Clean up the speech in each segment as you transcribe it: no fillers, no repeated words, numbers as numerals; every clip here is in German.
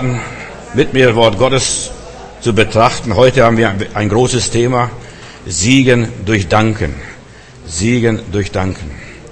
einladen, mit mir das Wort Gottes zu betrachten. Heute haben wir ein großes Thema: Siegen durch Danken. Siegen durch Danken.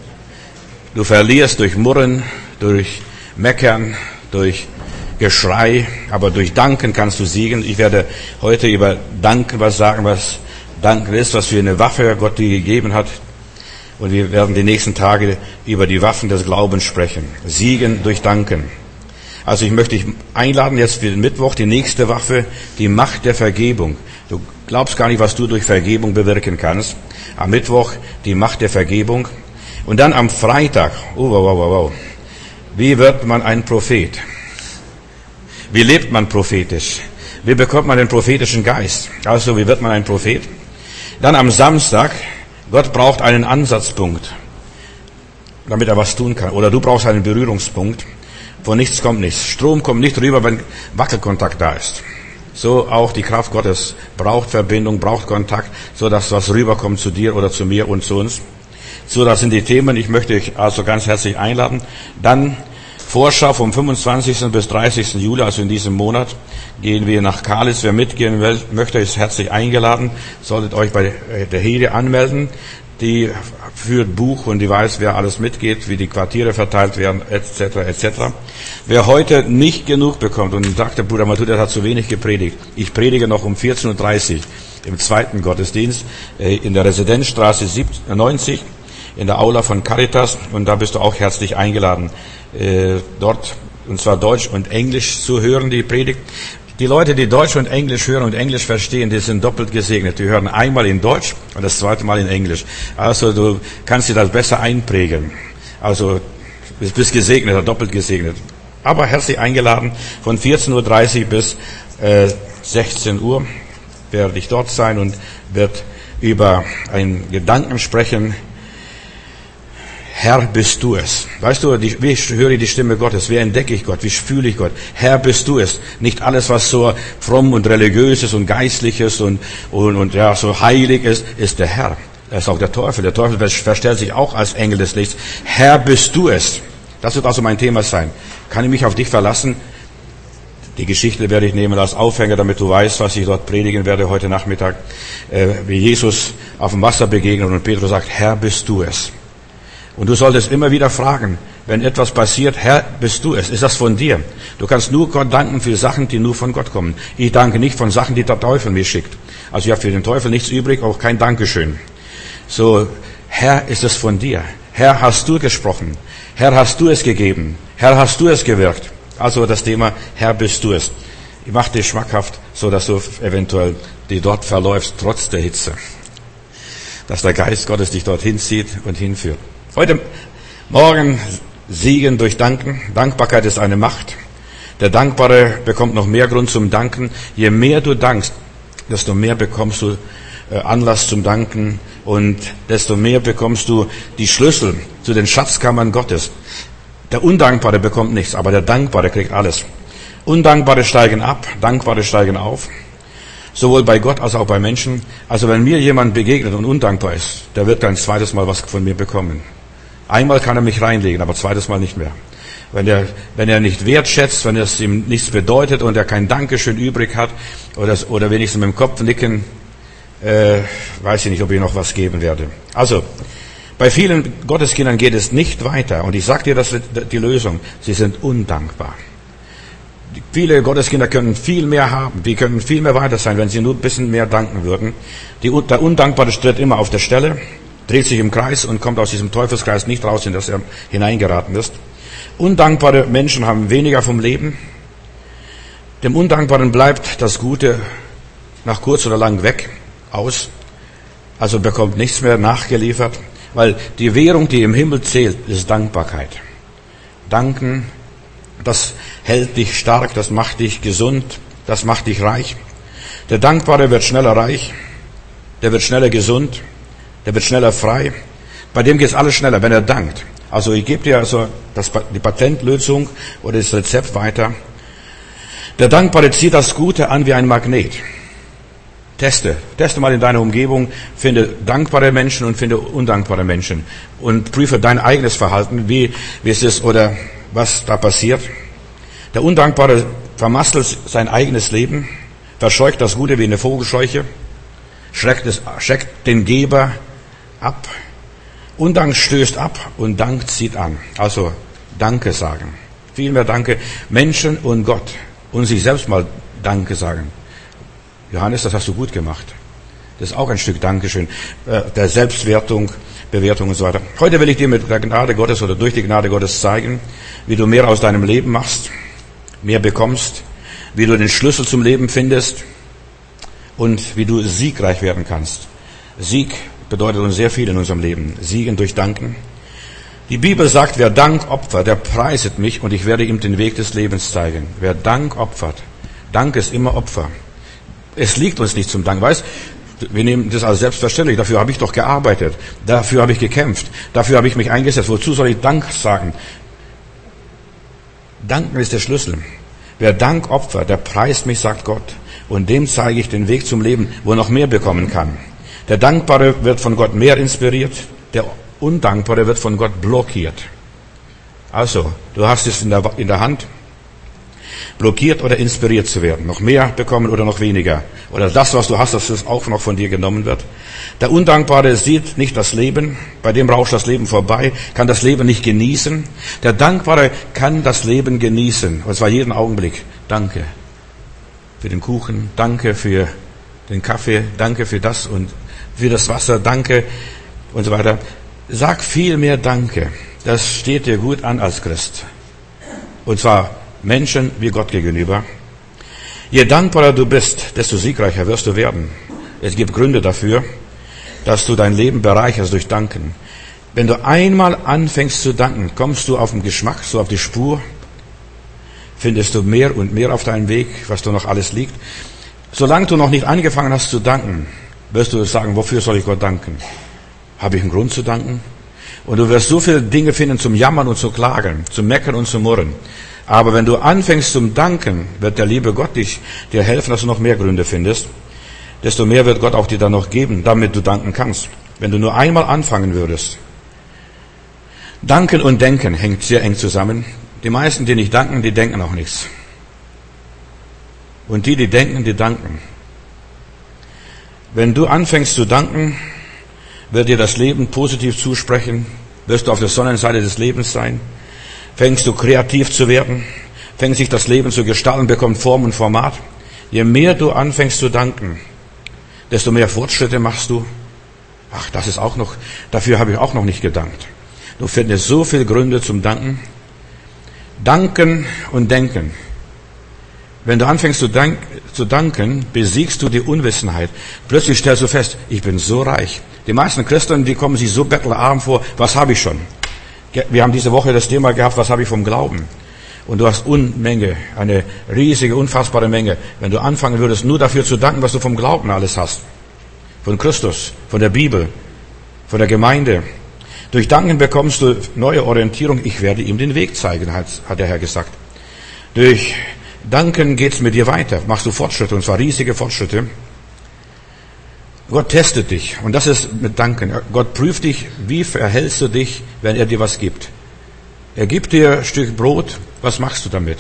Du verlierst durch Murren, durch Meckern, durch Geschrei, aber durch Danken kannst du siegen. Ich werde heute über Danken was sagen, was Danken ist, was für eine Waffe Gott dir gegeben hat. Und wir werden die nächsten Tage über die Waffen des Glaubens sprechen. Siegen durch Danken. Also ich möchte dich einladen, jetzt für den Mittwoch, die nächste Waffe, die Macht der Vergebung. Du glaubst gar nicht, was du durch Vergebung bewirken kannst. Am Mittwoch die Macht der Vergebung. Und dann am Freitag, wie wird man ein Prophet? Wie lebt man prophetisch? Wie bekommt man den prophetischen Geist? Also, wie wird man ein Prophet? Dann am Samstag, Gott braucht einen Ansatzpunkt, damit er was tun kann. Oder du brauchst einen Berührungspunkt. Von nichts kommt nichts. Strom kommt nicht rüber, wenn Wackelkontakt da ist. So auch die Kraft Gottes braucht Verbindung, braucht Kontakt, so dass was rüberkommt zu dir oder zu mir und zu uns. So, das sind die Themen. Ich möchte euch also ganz herzlich einladen. Dann Vorschau vom 25. bis 30. Juli, also in diesem Monat, gehen wir nach Kalitz. Wer mitgehen will, möchte, ist herzlich eingeladen. Solltet euch bei der Hede anmelden. Die führt Buch und die weiß, wer alles mitgeht, wie die Quartiere verteilt werden, etc., etc. Wer heute nicht genug bekommt und sagt, der Bruder Matthäus hat zu wenig gepredigt. Ich predige noch um 14.30 Uhr im zweiten Gottesdienst in der Residenzstraße 90 in der Aula von Caritas, und da bist du auch herzlich eingeladen, dort, und zwar Deutsch und Englisch zu hören, die Predigt. Die Leute, die Deutsch und Englisch hören und Englisch verstehen, die sind doppelt gesegnet. Die hören einmal in Deutsch und das zweite Mal in Englisch. Also du kannst dir das besser einprägen. Also du bist gesegnet, doppelt gesegnet. Aber herzlich eingeladen, von 14.30 Uhr bis 16 Uhr werde ich dort sein und wird über einen Gedanken sprechen. Herr, bist du es. Weißt du, wie höre ich die Stimme Gottes? Wie entdecke ich Gott? Wie fühle ich Gott? Herr, bist du es. Nicht alles, was so fromm und religiös ist und geistlich ist und ja, so heilig ist der Herr. Das ist auch der Teufel. Der Teufel verstellt sich auch als Engel des Lichts. Herr, bist du es. Das wird also mein Thema sein. Kann ich mich auf dich verlassen? Die Geschichte werde ich nehmen als Aufhänger, damit du weißt, was ich dort predigen werde heute Nachmittag. Wie Jesus auf dem Wasser begegnet und Petrus sagt, Herr, bist du es. Und du solltest immer wieder fragen, wenn etwas passiert, Herr, bist du es? Ist das von dir? Du kannst nur Gott danken für Sachen, die nur von Gott kommen. Ich danke nicht von Sachen, die der Teufel mir schickt. Also ich habe für den Teufel nichts übrig, auch kein Dankeschön. So, Herr, ist es von dir? Herr, hast du gesprochen? Herr, hast du es gegeben? Herr, hast du es gewirkt? Also das Thema, Herr, bist du es? Ich mache dir schmackhaft, so dass du eventuell die dort verläufst, trotz der Hitze. Dass der Geist Gottes dich dorthin zieht und hinführt. Heute Morgen Siegen durch Danken. Dankbarkeit ist eine Macht. Der Dankbare bekommt noch mehr Grund zum Danken. Je mehr du dankst, desto mehr bekommst du Anlass zum Danken und desto mehr bekommst du die Schlüssel zu den Schatzkammern Gottes. Der Undankbare bekommt nichts, aber der Dankbare kriegt alles. Undankbare steigen ab, Dankbare steigen auf. Sowohl bei Gott als auch bei Menschen. Also wenn mir jemand begegnet und undankbar ist, der wird kein zweites Mal was von mir bekommen. Einmal kann er mich reinlegen, aber zweites Mal nicht mehr. Wenn er nicht wertschätzt, wenn es ihm nichts bedeutet und er kein Dankeschön übrig hat oder wenigstens mit dem Kopf nicken, weiß ich nicht, ob ich noch was geben werde. Also, bei vielen Gotteskindern geht es nicht weiter. Und ich sage dir, das ist die Lösung. Sie sind undankbar. Viele Gotteskinder können viel mehr haben. Die können viel mehr weiter sein, wenn sie nur ein bisschen mehr danken würden. Der Undankbare tritt immer auf der Stelle, dreht sich im Kreis und kommt aus diesem Teufelskreis nicht raus, in das er hineingeraten ist. Undankbare Menschen haben weniger vom Leben. Dem Undankbaren bleibt das Gute nach kurz oder lang weg, aus. Also bekommt nichts mehr nachgeliefert. Weil die Währung, die im Himmel zählt, ist Dankbarkeit. Danken, das hält dich stark, das macht dich gesund, das macht dich reich. Der Dankbare wird schneller reich, der wird schneller gesund, der wird schneller frei. Bei dem geht es alles schneller, wenn er dankt. Also ich gebe dir also die Patentlösung oder das Rezept weiter. Der Dankbare zieht das Gute an wie ein Magnet. Teste mal in deiner Umgebung, finde dankbare Menschen und finde undankbare Menschen und prüfe dein eigenes Verhalten, wie es ist oder was da passiert. Der Undankbare vermasselt sein eigenes Leben, verscheucht das Gute wie eine Vogelscheuche, schreckt den Geber ab, Undank stößt ab und Dank zieht an. Also Danke sagen. Vielmehr Danke Menschen und Gott und sich selbst mal Danke sagen. Johannes, das hast du gut gemacht. Das ist auch ein Stück Dankeschön, der Selbstwertung, Bewertung und so weiter. Heute will ich dir mit der Gnade Gottes oder durch die Gnade Gottes zeigen, wie du mehr aus deinem Leben machst, mehr bekommst, wie du den Schlüssel zum Leben findest und wie du siegreich werden kannst. Sieg bedeutet uns sehr viel in unserem Leben. Siegen durch Danken. Die Bibel sagt, wer Dank opfert, der preiset mich und ich werde ihm den Weg des Lebens zeigen. Wer Dank opfert, Dank ist immer Opfer. Es liegt uns nicht zum Dank. Weißt, wir nehmen das als selbstverständlich. Dafür habe ich doch gearbeitet. Dafür habe ich gekämpft. Dafür habe ich mich eingesetzt. Wozu soll ich Dank sagen? Danken ist der Schlüssel. Wer Dank opfert, der preist mich, sagt Gott. Und dem zeige ich den Weg zum Leben, wo er noch mehr bekommen kann. Der Dankbare wird von Gott mehr inspiriert. Der Undankbare wird von Gott blockiert. Also, du hast es in der Hand, blockiert oder inspiriert zu werden. Noch mehr bekommen oder noch weniger. Oder das, was du hast, dass es auch noch von dir genommen wird. Der Undankbare sieht nicht das Leben. Bei dem rauscht das Leben vorbei, kann das Leben nicht genießen. Der Dankbare kann das Leben genießen. Und zwar jeden Augenblick. Danke für den Kuchen. Danke für den Kaffee. Danke für das und für das Wasser. Danke und so weiter. Sag viel mehr Danke. Das steht dir gut an als Christ. Und zwar Menschen wie Gott gegenüber. Je dankbarer du bist, desto siegreicher wirst du werden. Es gibt Gründe dafür, dass du dein Leben bereicherst durch Danken. Wenn du einmal anfängst zu danken, kommst du auf den Geschmack, so auf die Spur, findest du mehr und mehr auf deinem Weg, was du noch alles liegt. Solange du noch nicht angefangen hast zu danken, wirst du sagen, wofür soll ich Gott danken? Habe ich einen Grund zu danken? Und du wirst so viele Dinge finden zum Jammern und zu klagen, zum Meckern und zu murren. Aber wenn du anfängst zum Danken, wird der liebe Gott dir helfen, dass du noch mehr Gründe findest. Desto mehr wird Gott auch dir dann noch geben, damit du danken kannst. Wenn du nur einmal anfangen würdest. Danken und Denken hängt sehr eng zusammen. Die meisten, die nicht danken, die denken auch nichts. Und die denken, die danken. Wenn du anfängst zu danken, wird dir das Leben positiv zusprechen, wirst du auf der Sonnenseite des Lebens sein, fängst du kreativ zu werden, fängt sich das Leben zu gestalten, bekommt Form und Format. Je mehr du anfängst zu danken, desto mehr Fortschritte machst du. Ach, das ist auch noch, dafür habe ich auch noch nicht gedankt. Du findest so viele Gründe zum Danken. Danken und Denken. Wenn du anfängst zu danken, besiegst du die Unwissenheit. Plötzlich stellst du fest, ich bin so reich. Die meisten Christen, die kommen sich so bettelarm vor, was habe ich schon? Wir haben diese Woche das Thema gehabt, was habe ich vom Glauben? Und du hast Unmenge, eine riesige, unfassbare Menge. Wenn du anfangen würdest, nur dafür zu danken, was du vom Glauben alles hast. Von Christus, von der Bibel, von der Gemeinde. Durch Danken bekommst du neue Orientierung. Ich werde ihm den Weg zeigen, hat der Herr gesagt. Durch Danken geht's mit dir weiter. Machst du Fortschritte, und zwar riesige Fortschritte. Gott testet dich. Und das ist mit Danken. Gott prüft dich, wie verhältst du dich, wenn er dir was gibt. Er gibt dir ein Stück Brot. Was machst du damit?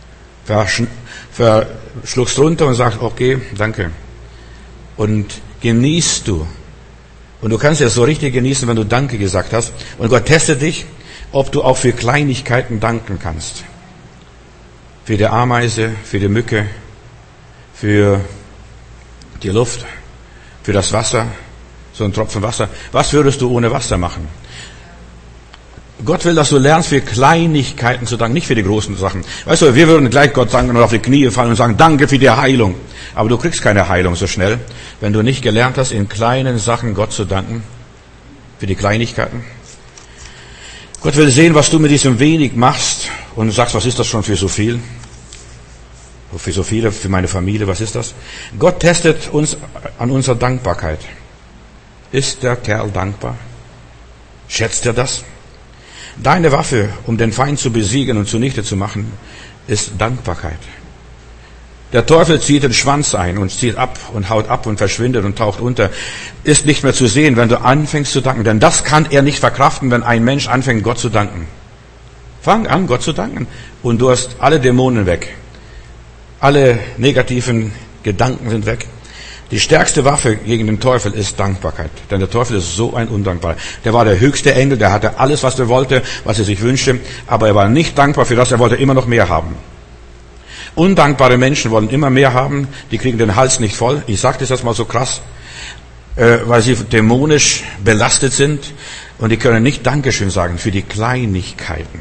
Schluckst runter und sagst, okay, danke. Und genießt du. Und du kannst es so richtig genießen, wenn du Danke gesagt hast. Und Gott testet dich, ob du auch für Kleinigkeiten danken kannst. Für die Ameise, für die Mücke, für die Luft, für das Wasser, so ein Tropfen Wasser. Was würdest du ohne Wasser machen? Gott will, dass du lernst, für Kleinigkeiten zu danken, nicht für die großen Sachen. Weißt du, wir würden gleich Gott danken und auf die Knie fallen und sagen, danke für die Heilung. Aber du kriegst keine Heilung so schnell, wenn du nicht gelernt hast, in kleinen Sachen Gott zu danken, für die Kleinigkeiten. Gott will sehen, was du mit diesem wenig machst und sagst, was ist das schon für so viel? Für so viele, für meine Familie, was ist das? Gott testet uns an unserer Dankbarkeit. Ist der Kerl dankbar? Schätzt er das? Deine Waffe, um den Feind zu besiegen und zunichte zu machen, ist Dankbarkeit. Der Teufel zieht den Schwanz ein und zieht ab und haut ab und verschwindet und taucht unter. Ist nicht mehr zu sehen, wenn du anfängst zu danken. Denn das kann er nicht verkraften, wenn ein Mensch anfängt, Gott zu danken. Fang an, Gott zu danken. Und du hast alle Dämonen weg. Alle negativen Gedanken sind weg. Die stärkste Waffe gegen den Teufel ist Dankbarkeit. Denn der Teufel ist so ein Undankbarer. Der war der höchste Engel, der hatte alles, was er wollte, was er sich wünschte. Aber er war nicht dankbar für das, er wollte immer noch mehr haben. Undankbare Menschen wollen immer mehr haben, die kriegen den Hals nicht voll. Ich sage das jetzt mal so krass, weil sie dämonisch belastet sind und die können nicht Dankeschön sagen für die Kleinigkeiten.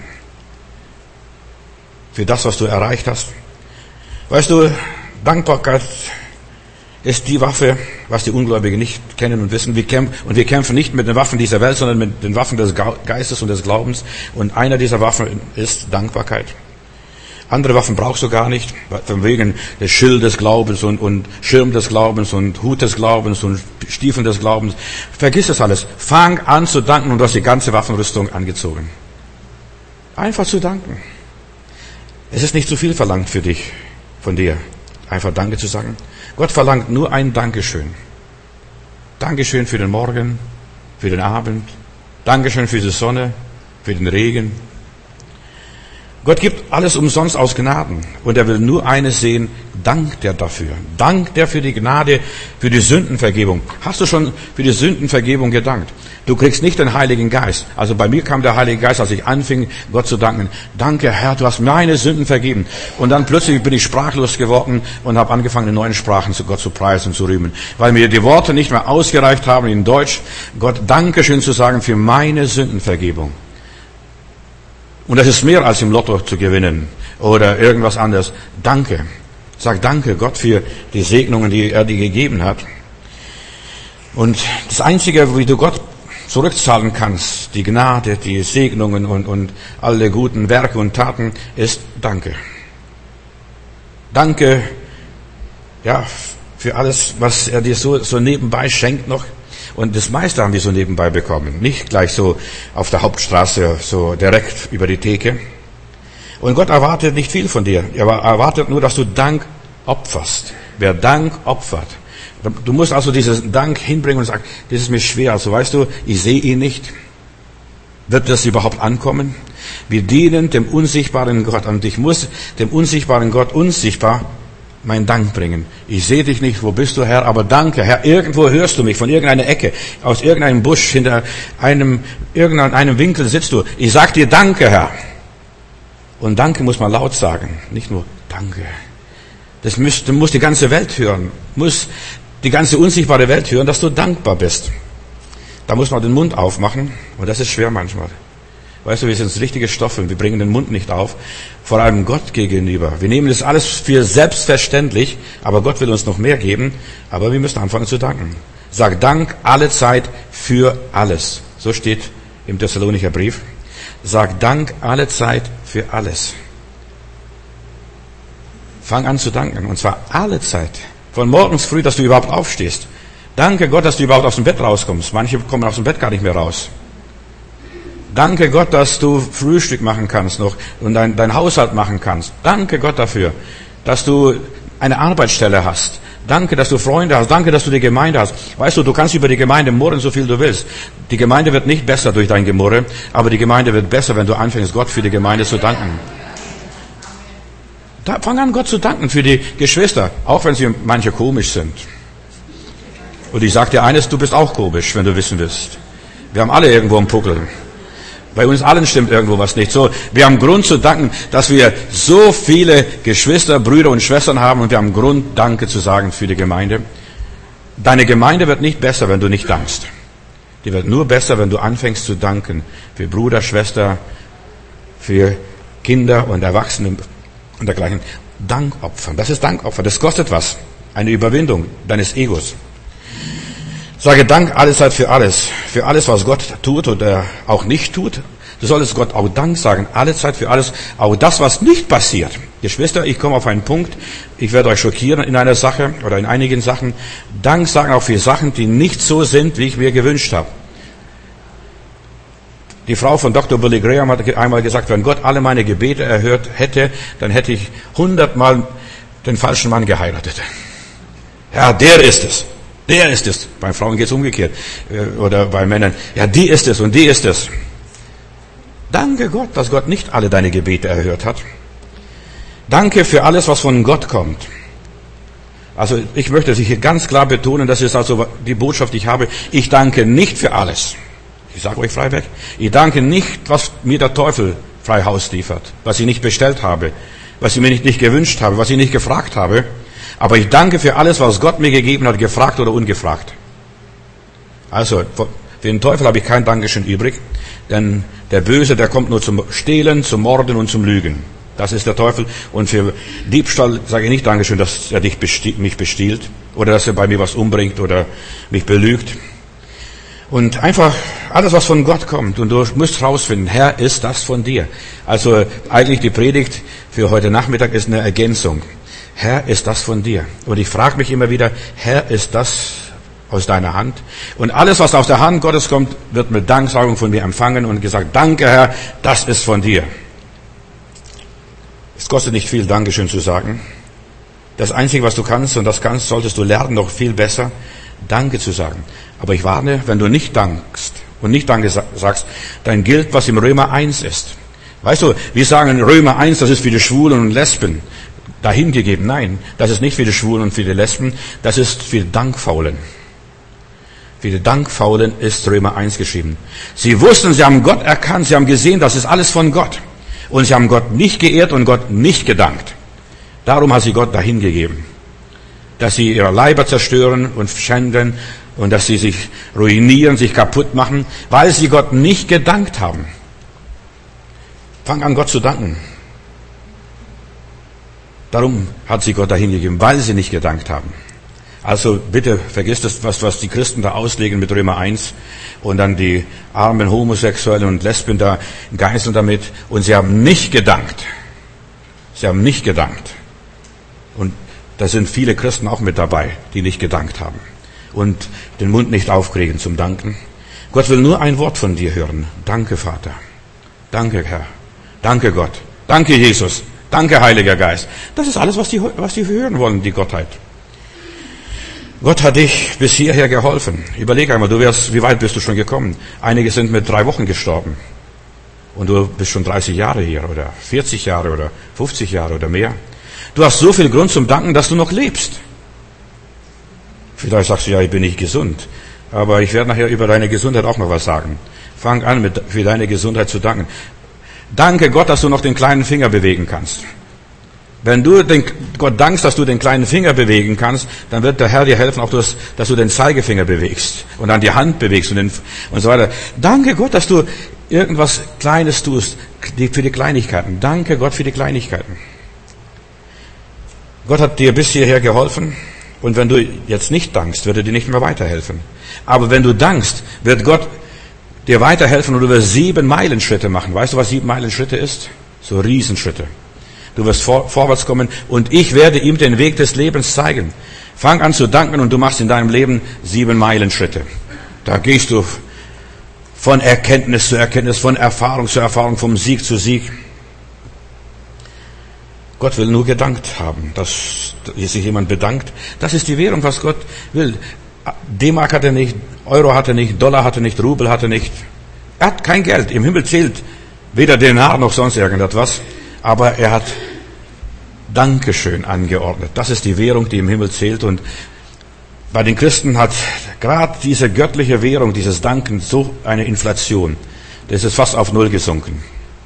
Für das, was du erreicht hast. Weißt du, Dankbarkeit ist die Waffe, was die Ungläubigen nicht kennen und wissen. Wir kämpfen nicht mit den Waffen dieser Welt, sondern mit den Waffen des Geistes und des Glaubens. Und einer dieser Waffen ist Dankbarkeit. Andere Waffen brauchst du gar nicht, von wegen des Schild des Glaubens und Schirm des Glaubens und Hut des Glaubens und Stiefel des Glaubens. Vergiss das alles. Fang an zu danken und du hast die ganze Waffenrüstung angezogen. Einfach zu danken. Es ist nicht zu viel verlangt für dich, von dir, einfach Danke zu sagen. Gott verlangt nur ein Dankeschön. Dankeschön für den Morgen, für den Abend. Dankeschön für die Sonne, für den Regen. Gott gibt alles umsonst aus Gnaden. Und er will nur eines sehen, dankt er dafür. Dankt er für die Gnade, für die Sündenvergebung. Hast du schon für die Sündenvergebung gedankt? Du kriegst nicht den Heiligen Geist. Also bei mir kam der Heilige Geist, als ich anfing, Gott zu danken. Danke, Herr, du hast meine Sünden vergeben. Und dann plötzlich bin ich sprachlos geworden und habe angefangen, in neuen Sprachen zu Gott zu preisen und zu rühmen. Weil mir die Worte nicht mehr ausgereicht haben in Deutsch, Gott Dankeschön zu sagen für meine Sündenvergebung. Und das ist mehr als im Lotto zu gewinnen oder irgendwas anderes. Danke. Sag danke Gott für die Segnungen, die er dir gegeben hat. Und das Einzige, wie du Gott zurückzahlen kannst, die Gnade, die Segnungen und alle guten Werke und Taten, ist Danke. Danke, ja, für alles, was er dir so nebenbei schenkt noch. Und das meiste haben wir so nebenbei bekommen. Nicht gleich so auf der Hauptstraße, so direkt über die Theke. Und Gott erwartet nicht viel von dir. Er erwartet nur, dass du Dank opferst. Wer Dank opfert. Du musst also diesen Dank hinbringen und sagen, das ist mir schwer. Also weißt du, ich sehe ihn nicht. Wird das überhaupt ankommen? Wir dienen dem unsichtbaren Gott. Und ich muss dem unsichtbaren Gott unsichtbar meinen Dank bringen. Ich sehe dich nicht, wo bist du, Herr, aber danke, Herr, irgendwo hörst du mich, von irgendeiner Ecke, aus irgendeinem Busch, hinter irgendeinem Winkel sitzt du. Ich sag dir Danke, Herr. Und Danke muss man laut sagen, nicht nur Danke. Das muss die ganze Welt hören, muss die ganze unsichtbare Welt hören, dass du dankbar bist. Da muss man den Mund aufmachen und das ist schwer manchmal. Weißt du, wir sind richtige Stoffe, wir bringen den Mund nicht auf, vor allem Gott gegenüber. Wir nehmen das alles für selbstverständlich, aber Gott will uns noch mehr geben, aber wir müssen anfangen zu danken. Sag Dank alle Zeit für alles. So steht im Thessalonicher Brief. Sag Dank alle Zeit für alles. Fang an zu danken, und zwar alle Zeit. Von morgens früh, dass du überhaupt aufstehst. Danke Gott, dass du überhaupt aus dem Bett rauskommst. Manche kommen aus dem Bett gar nicht mehr raus. Danke Gott, dass du Frühstück machen kannst noch und dein Haushalt machen kannst. Danke Gott dafür, dass du eine Arbeitsstelle hast. Danke, dass du Freunde hast. Danke, dass du die Gemeinde hast. Weißt du, du kannst über die Gemeinde murren, so viel du willst. Die Gemeinde wird nicht besser durch dein Gemurre, aber die Gemeinde wird besser, wenn du anfängst, Gott für die Gemeinde zu danken. Fang an, Gott zu danken für die Geschwister, auch wenn sie manche komisch sind. Und ich sage dir eines, du bist auch komisch, wenn du wissen willst. Wir haben alle irgendwo einen Puckel. Bei uns allen stimmt irgendwo was nicht. So, wir haben Grund zu danken, dass wir so viele Geschwister, Brüder und Schwestern haben und wir haben Grund, Danke zu sagen für die Gemeinde. Deine Gemeinde wird nicht besser, wenn du nicht dankst. Die wird nur besser, wenn du anfängst zu danken für Bruder, Schwester, für Kinder und Erwachsene und dergleichen. Dankopfern, das ist Dankopfer, das kostet was. Eine Überwindung deines Egos. Sage Dank alle Zeit für alles, was Gott tut oder auch nicht tut. Du solltest Gott auch Dank sagen, alle Zeit für alles, auch das, was nicht passiert. Geschwister, ich komme auf einen Punkt, ich werde euch schockieren in einer Sache oder in einigen Sachen. Dank sagen auch für Sachen, die nicht so sind, wie ich mir gewünscht habe. Die Frau von Dr. Billy Graham hat einmal gesagt, wenn Gott alle meine Gebete erhört hätte, dann hätte ich 100-mal den falschen Mann geheiratet. Ja, der ist es. Der ist es. Bei Frauen geht es umgekehrt. Oder bei Männern. Ja, die ist es und die ist es. Danke Gott, dass Gott nicht alle deine Gebete erhört hat. Danke für alles, was von Gott kommt. Also ich möchte das hier ganz klar betonen, das ist also die Botschaft, die ich habe. Ich danke nicht für alles. Ich sage euch frei weg. Ich danke nicht, was mir der Teufel frei Haus liefert, was ich nicht bestellt habe, was ich mir nicht gewünscht habe, was ich nicht gefragt habe. Aber ich danke für alles, was Gott mir gegeben hat, gefragt oder ungefragt. Also für den Teufel habe ich kein Dankeschön übrig, denn der Böse, der kommt nur zum Stehlen, zum Morden und zum Lügen. Das ist der Teufel. Und für Diebstahl sage ich nicht Dankeschön, dass er mich bestiehlt oder dass er bei mir was umbringt oder mich belügt. Und einfach alles, was von Gott kommt. Und du musst rausfinden, Herr, ist das von dir? Also eigentlich die Predigt für heute Nachmittag ist eine Ergänzung. Herr, ist das von dir? Und ich frage mich immer wieder, Herr, ist das aus deiner Hand? Und alles, was aus der Hand Gottes kommt, wird mit Danksagung von mir empfangen und gesagt, danke Herr, das ist von dir. Es kostet nicht viel, Dankeschön zu sagen. Das Einzige, was du kannst, und das solltest du lernen, noch viel besser, Danke zu sagen. Aber ich warne, wenn du nicht dankst und nicht Danke sagst, dann gilt, was im Römer 1 ist. Weißt du, wir sagen in Römer 1, das ist für die Schwulen und Lesben dahingegeben. Nein, das ist nicht für die Schwulen und für die Lesben, das ist für die Dankfaulen. Für die Dankfaulen ist Römer 1 geschrieben. Sie wussten, sie haben Gott erkannt, sie haben gesehen, das ist alles von Gott. Und sie haben Gott nicht geehrt und Gott nicht gedankt. Darum hat sie Gott dahingegeben. Dass sie ihre Leiber zerstören und schänden und dass sie sich ruinieren, sich kaputt machen, weil sie Gott nicht gedankt haben. Fang an, Gott zu danken. Darum hat sie Gott dahingegeben, weil sie nicht gedankt haben. Also bitte vergisst das, was die Christen da auslegen mit Römer 1 und dann die armen Homosexuellen und Lesben da geißeln damit und sie haben nicht gedankt. Sie haben nicht gedankt. Und da sind viele Christen auch mit dabei, die nicht gedankt haben und den Mund nicht aufkriegen zum Danken. Gott will nur ein Wort von dir hören. Danke, Vater. Danke, Herr. Danke, Gott. Danke, Jesus. Danke, Heiliger Geist. Das ist alles, was die hören wollen, die Gottheit. Gott hat dich bis hierher geholfen. Überleg einmal, wie weit bist du schon gekommen? Einige sind mit 3 Wochen gestorben. Und du bist schon 30 Jahre hier oder 40 Jahre oder 50 Jahre oder mehr. Du hast so viel Grund zum Danken, dass du noch lebst. Vielleicht sagst du, ja, ich bin nicht gesund. Aber ich werde nachher über deine Gesundheit auch noch was sagen. Fang an, für deine Gesundheit zu danken. Danke Gott, dass du noch den kleinen Finger bewegen kannst. Wenn du Gott dankst, dass du den kleinen Finger bewegen kannst, dann wird der Herr dir helfen, auch dass du den Zeigefinger bewegst und dann die Hand bewegst und so weiter. Danke Gott, dass du irgendwas Kleines tust für die Kleinigkeiten. Danke Gott für die Kleinigkeiten. Gott hat dir bis hierher geholfen und wenn du jetzt nicht dankst, wird er dir nicht mehr weiterhelfen. Aber wenn du dankst, wird Gott dir weiterhelfen und du wirst 7 Meilenschritte machen. Weißt du, was 7 Meilenschritte ist? So Riesenschritte. Du wirst vorwärts kommen und ich werde ihm den Weg des Lebens zeigen. Fang an zu danken und du machst in deinem Leben 7 Meilenschritte. Da gehst du von Erkenntnis zu Erkenntnis, von Erfahrung zu Erfahrung, vom Sieg zu Sieg. Gott will nur gedankt haben, dass sich jemand bedankt. Das ist die Währung, was Gott will. D-Mark hat er nicht, Euro hat er nicht, Dollar hat er nicht, Rubel hat er nicht. Er hat kein Geld. Im Himmel zählt weder Denar noch sonst irgendetwas. Aber er hat Dankeschön angeordnet. Das ist die Währung, die im Himmel zählt. Und bei den Christen hat gerade diese göttliche Währung, dieses Danken, so eine Inflation. Das ist fast auf 0 gesunken.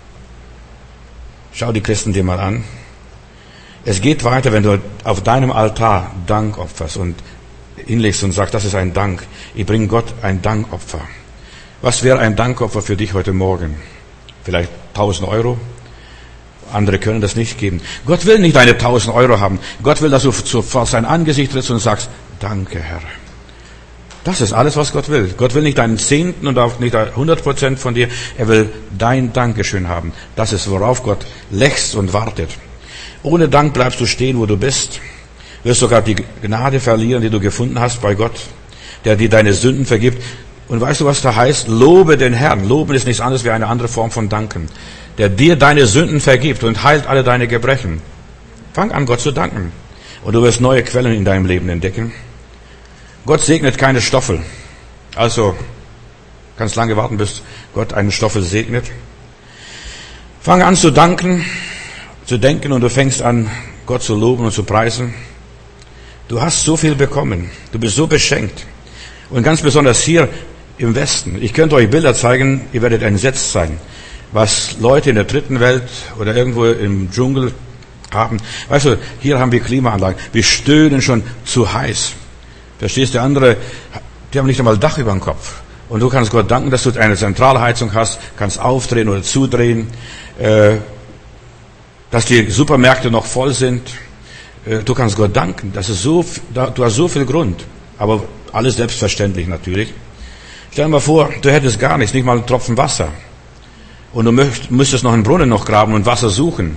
Schau die Christen dir mal an. Es geht weiter, wenn du auf deinem Altar Dank opferst und hinlegst und sagst, das ist ein Dank. Ich bringe Gott ein Dankopfer. Was wäre ein Dankopfer für dich heute Morgen? Vielleicht 1000 Euro? Andere können das nicht geben. Gott will nicht deine 1000 Euro haben. Gott will, dass du vor sein Angesicht trittst und sagst, danke Herr. Das ist alles, was Gott will. Gott will nicht deinen Zehnten und auch nicht 100% von dir. Er will dein Dankeschön haben. Das ist, worauf Gott lächzt und wartet. Ohne Dank bleibst du stehen, wo du bist. Wirst sogar die Gnade verlieren, die du gefunden hast bei Gott, der dir deine Sünden vergibt. Und weißt du, was da heißt? Lobe den Herrn. Loben ist nichts anderes wie eine andere Form von Danken. Der dir deine Sünden vergibt und heilt alle deine Gebrechen. Fang an, Gott zu danken. Und du wirst neue Quellen in deinem Leben entdecken. Gott segnet keine Stoffel. Also, kannst lange warten, bis Gott einen Stoffel segnet. Fang an zu danken, zu denken und du fängst an, Gott zu loben und zu preisen. Du hast so viel bekommen. Du bist so beschenkt. Und ganz besonders hier im Westen. Ich könnte euch Bilder zeigen, ihr werdet entsetzt sein, was Leute in der dritten Welt oder irgendwo im Dschungel haben. Weißt du, hier haben wir Klimaanlagen. Wir stöhnen schon zu heiß. Verstehst du? Andere, die haben nicht einmal Dach über dem Kopf. Und du kannst Gott danken, dass du eine Zentralheizung hast, kannst aufdrehen oder zudrehen, dass die Supermärkte noch voll sind. Du kannst Gott danken. Das ist so, du hast so viel Grund. Aber alles selbstverständlich natürlich. Stell dir mal vor, du hättest gar nichts, nicht mal einen Tropfen Wasser. Und du müsstest noch einen Brunnen noch graben und Wasser suchen.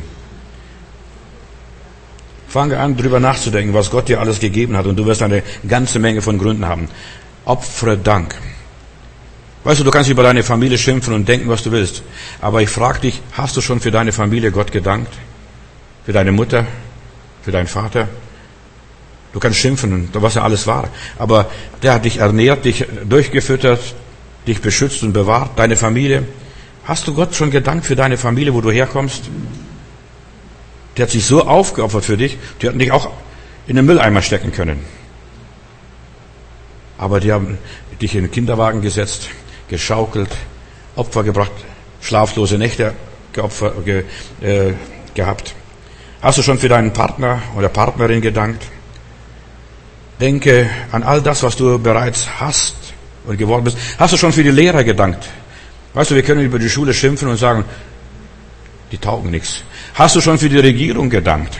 Fange an, drüber nachzudenken, was Gott dir alles gegeben hat. Und du wirst eine ganze Menge von Gründen haben. Opfere Dank. Weißt du, du kannst über deine Familie schimpfen und denken, was du willst. Aber ich frage dich, hast du schon für deine Familie Gott gedankt? Für deine Mutter? Für deinen Vater? Du kannst schimpfen, was ja alles war. Aber der hat dich ernährt, dich durchgefüttert, dich beschützt und bewahrt, deine Familie. Hast du Gott schon gedankt für deine Familie, wo du herkommst? Der hat sich so aufgeopfert für dich, die hätten dich auch in den Mülleimer stecken können. Aber die haben dich in den Kinderwagen gesetzt, geschaukelt, Opfer gebracht, schlaflose Nächte gehabt. Hast du schon für deinen Partner oder Partnerin gedankt? Denke an all das, was du bereits hast und geworden bist. Hast du schon für die Lehrer gedankt? Weißt du, wir können über die Schule schimpfen und sagen, die taugen nichts. Hast du schon für die Regierung gedankt?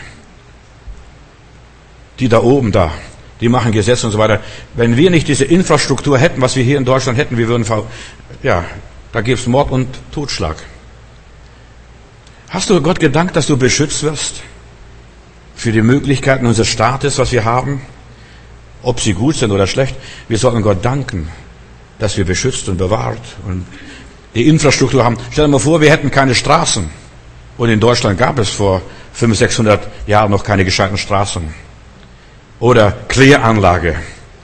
Die da oben da, die machen Gesetze und so weiter. Wenn wir nicht diese Infrastruktur hätten, was wir hier in Deutschland hätten, wir würden, da gäbe es Mord und Totschlag. Hast du Gott gedankt, dass du beschützt wirst? Für die Möglichkeiten unseres Staates, was wir haben? Ob sie gut sind oder schlecht, wir sollten Gott danken, dass wir beschützt und bewahrt und die Infrastruktur haben. Stell dir mal vor, wir hätten keine Straßen. Und in Deutschland gab es vor 500, 600 Jahren noch keine gescheiten Straßen. Oder Kläranlage.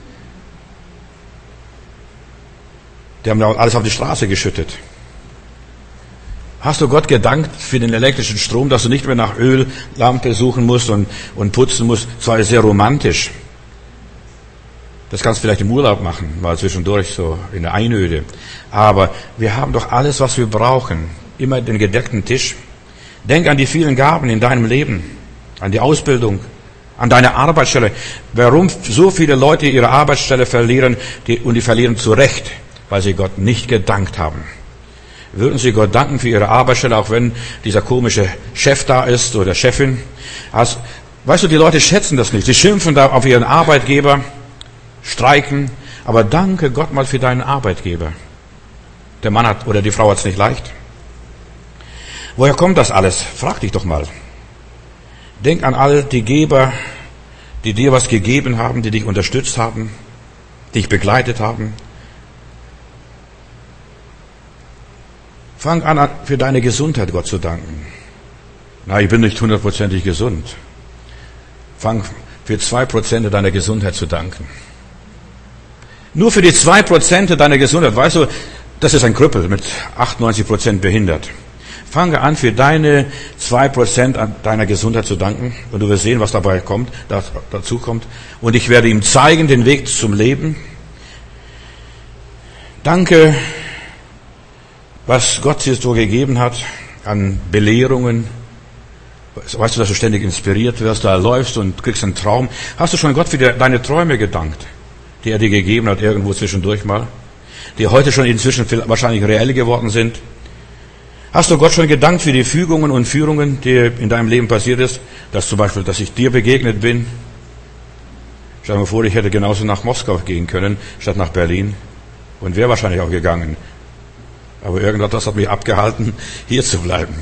Die haben ja alles auf die Straße geschüttet. Hast du Gott gedankt für den elektrischen Strom, dass du nicht mehr nach Öllampe suchen musst und putzen musst? Zwar ist sehr romantisch. Das kannst du vielleicht im Urlaub machen, mal zwischendurch so in der Einöde. Aber wir haben doch alles, was wir brauchen. Immer den gedeckten Tisch. Denk an die vielen Gaben in deinem Leben, an die Ausbildung, an deine Arbeitsstelle. Warum so viele Leute ihre Arbeitsstelle verlieren, die verlieren zu Recht, weil sie Gott nicht gedankt haben. Würden sie Gott danken für ihre Arbeitsstelle, auch wenn dieser komische Chef da ist oder Chefin? Also, weißt du, die Leute schätzen das nicht. Sie schimpfen da auf ihren Arbeitgeber, streiken, aber danke Gott mal für deinen Arbeitgeber. Der Mann hat oder die Frau hat es nicht leicht. Woher kommt das alles? Frag dich doch mal. Denk an all die Geber, die dir was gegeben haben, die dich unterstützt haben, dich begleitet haben. Fang an, für deine Gesundheit Gott zu danken. Na, ich bin nicht 100%ig gesund. Fang für 2% deiner Gesundheit zu danken. Nur für die 2% deiner Gesundheit. Weißt du, das ist ein Krüppel mit 98% behindert. Fange an, für deine 2% deiner Gesundheit zu danken. Und du wirst sehen, was dabei dazu kommt. Und ich werde ihm zeigen, den Weg zum Leben. Danke, was Gott dir so gegeben hat an Belehrungen. Weißt du, dass du ständig inspiriert wirst, da läufst und kriegst einen Traum. Hast du schon Gott für deine Träume gedankt, die er dir gegeben hat, irgendwo zwischendurch mal? Die heute schon inzwischen wahrscheinlich reell geworden sind. Hast du Gott schon gedankt für die Fügungen und Führungen, die in deinem Leben passiert ist? Dass zum Beispiel, dass ich dir begegnet bin. Stell dir mal vor, ich hätte genauso nach Moskau gehen können, statt nach Berlin. Und wäre wahrscheinlich auch gegangen. Aber irgendetwas hat mich abgehalten, hier zu bleiben.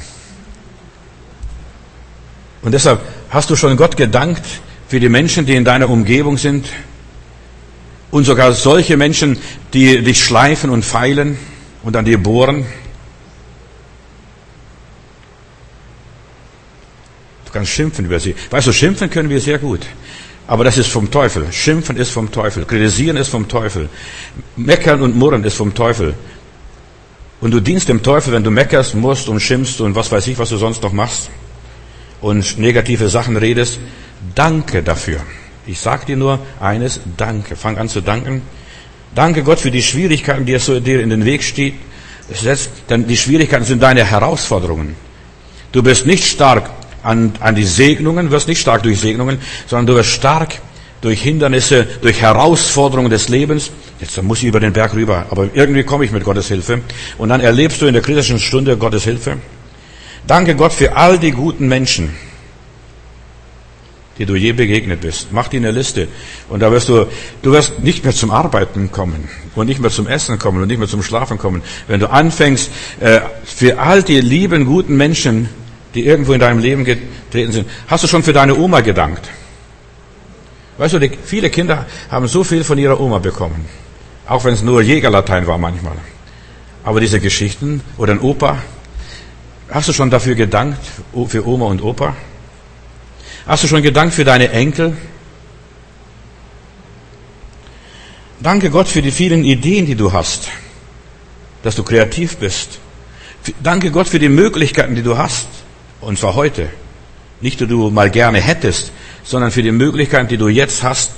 Und deshalb hast du schon Gott gedankt für die Menschen, die in deiner Umgebung sind. Und sogar solche Menschen, die dich schleifen und feilen und an dir bohren. Du kannst schimpfen über sie. Weißt du, schimpfen können wir sehr gut. Aber das ist vom Teufel. Schimpfen ist vom Teufel. Kritisieren ist vom Teufel. Meckern und murren ist vom Teufel. Und du dienst dem Teufel, wenn du meckerst, murrst und schimpfst und was weiß ich, was du sonst noch machst. und negative Sachen redest, danke dafür. Ich sage dir nur eines, danke. Fang an zu danken. Danke Gott für die Schwierigkeiten, die so dir in den Weg steht. Denn die Schwierigkeiten sind deine Herausforderungen. Du bist nicht stark an die Segnungen, wirst nicht stark durch Segnungen, sondern du wirst stark durch Hindernisse, durch Herausforderungen des Lebens. Jetzt muss ich über den Berg rüber, aber irgendwie komme ich mit Gottes Hilfe. Und dann erlebst du in der kritischen Stunde Gottes Hilfe. Danke Gott für all die guten Menschen, die du je begegnet bist. Mach dir eine Liste. Und da wirst du wirst nicht mehr zum Arbeiten kommen und nicht mehr zum Essen kommen und nicht mehr zum Schlafen kommen. Wenn du anfängst, für all die lieben, guten Menschen, die irgendwo in deinem Leben getreten sind, hast du schon für deine Oma gedankt? Weißt du, viele Kinder haben so viel von ihrer Oma bekommen. Auch wenn es nur Jägerlatein war manchmal. Aber diese Geschichten oder ein Opa, hast du schon dafür gedankt, für Oma und Opa? Hast du schon gedankt für deine Enkel? Danke Gott für die vielen Ideen, die du hast, dass du kreativ bist. Danke Gott für die Möglichkeiten, die du hast, und zwar heute. Nicht, die du mal gerne hättest, sondern für die Möglichkeiten, die du jetzt hast.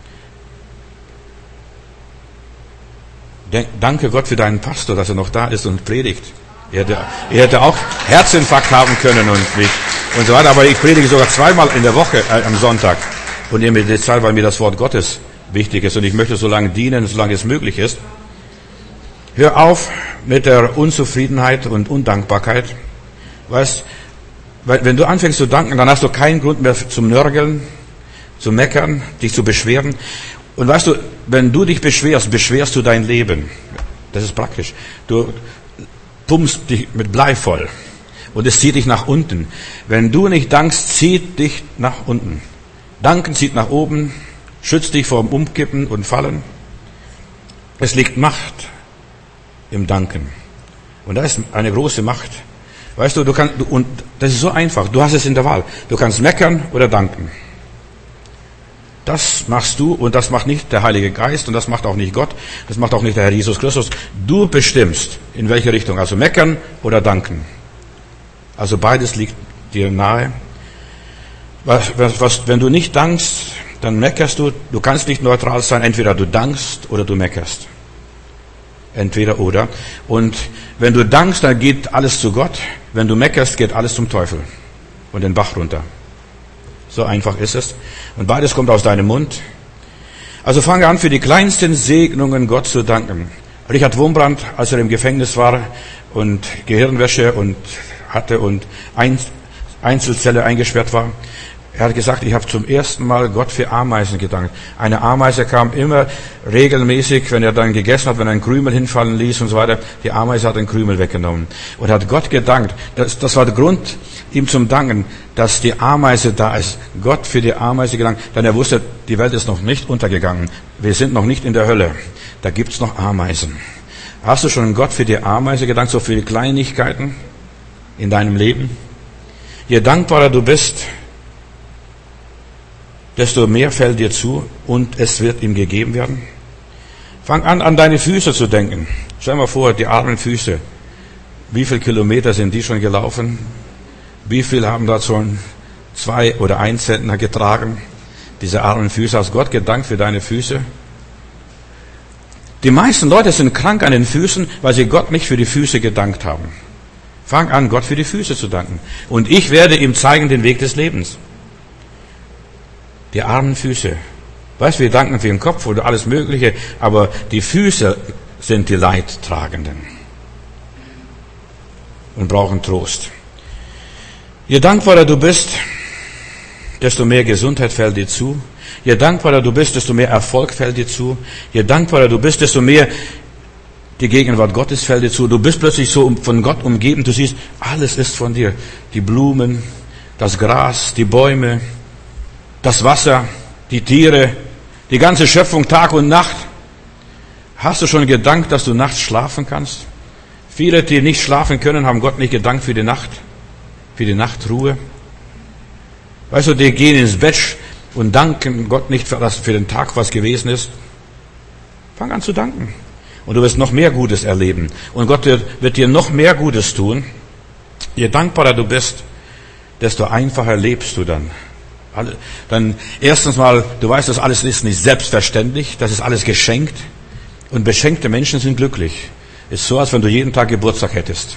Danke Gott für deinen Pastor, dass er noch da ist und predigt. Er hätte auch Herzinfarkt haben können und so weiter, aber ich predige sogar zweimal in der Woche am Sonntag. Und nehme die Zeit, weil mir das Wort Gottes wichtig ist und ich möchte so lange dienen, solange es möglich ist. Hör auf mit der Unzufriedenheit und Undankbarkeit. Weißt, wenn du anfängst zu danken, dann hast du keinen Grund mehr zum Nörgeln, zu meckern, dich zu beschweren. Und weißt du, wenn du dich beschwerst, beschwerst du dein Leben. Das ist praktisch. Du pumpst dich mit Blei voll und es zieht dich nach unten. Wenn du nicht dankst, zieht dich nach unten. Danken zieht nach oben, schützt dich vor dem Umkippen und Fallen. Es liegt Macht im Danken. Und da ist eine große Macht. Weißt du, und das ist so einfach. Du hast es in der Wahl. Du kannst meckern oder danken. Das machst du und das macht nicht der Heilige Geist und das macht auch nicht Gott. Das macht auch nicht der Herr Jesus Christus. Du bestimmst, in welche Richtung. Also meckern oder danken. Also beides liegt dir nahe. Wenn du nicht dankst, dann meckerst du. Du kannst nicht neutral sein. Entweder du dankst oder du meckerst. Entweder oder. Und wenn du dankst, dann geht alles zu Gott. Wenn du meckerst, geht alles zum Teufel und den Bach runter. So einfach ist es. Und beides kommt aus deinem Mund. Also fange an, für die kleinsten Segnungen Gott zu danken. Richard Wurmbrand, als er im Gefängnis war und Gehirnwäsche und hatte und Einzelzelle eingesperrt war, er hat gesagt, ich habe zum ersten Mal Gott für Ameisen gedankt. Eine Ameise kam immer regelmäßig, wenn er dann gegessen hat, wenn er einen Krümel hinfallen ließ und so weiter. Die Ameise hat den Krümel weggenommen und hat Gott gedankt. Das war der Grund, ihm zum Danken, dass die Ameise da ist. Gott für die Ameise gedankt, denn er wusste, die Welt ist noch nicht untergegangen. Wir sind noch nicht in der Hölle. Da gibt's noch Ameisen. Hast du schon Gott für die Ameise gedankt, so für die Kleinigkeiten in deinem Leben? Je dankbarer du bist, desto mehr fällt dir zu und es wird ihm gegeben werden. Fang an deine Füße zu denken. Stell dir mal vor, die armen Füße. Wie viele Kilometer sind die schon gelaufen? Wie viel haben da schon 2 oder 1 Zentner getragen? Diese armen Füße. Hast Gott gedankt für deine Füße? Die meisten Leute sind krank an den Füßen, weil sie Gott nicht für die Füße gedankt haben. Fang an, Gott für die Füße zu danken. Und ich werde ihm zeigen den Weg des Lebens. Die armen Füße. Weißt du, wir danken für den Kopf oder alles Mögliche, aber die Füße sind die Leidtragenden und brauchen Trost. Je dankbarer du bist, desto mehr Gesundheit fällt dir zu. Je dankbarer du bist, desto mehr Erfolg fällt dir zu. Je dankbarer du bist, desto mehr die Gegenwart Gottes fällt dir zu. Du bist plötzlich so von Gott umgeben. Du siehst, alles ist von dir. Die Blumen, das Gras, die Bäume, das Wasser, die Tiere, die ganze Schöpfung, Tag und Nacht. Hast du schon gedankt, dass du nachts schlafen kannst? Viele, die nicht schlafen können, haben Gott nicht gedankt für die Nacht, für die Nachtruhe. Weißt du, die gehen ins Bett und danken Gott nicht für den Tag, was gewesen ist. Fang an zu danken. Und du wirst noch mehr Gutes erleben. Und Gott wird dir noch mehr Gutes tun. Je dankbarer du bist, desto einfacher lebst du dann. Dann erstens mal, du weißt, das alles ist nicht selbstverständlich, das ist alles geschenkt. Und beschenkte Menschen sind glücklich. Ist so, als wenn du jeden Tag Geburtstag hättest.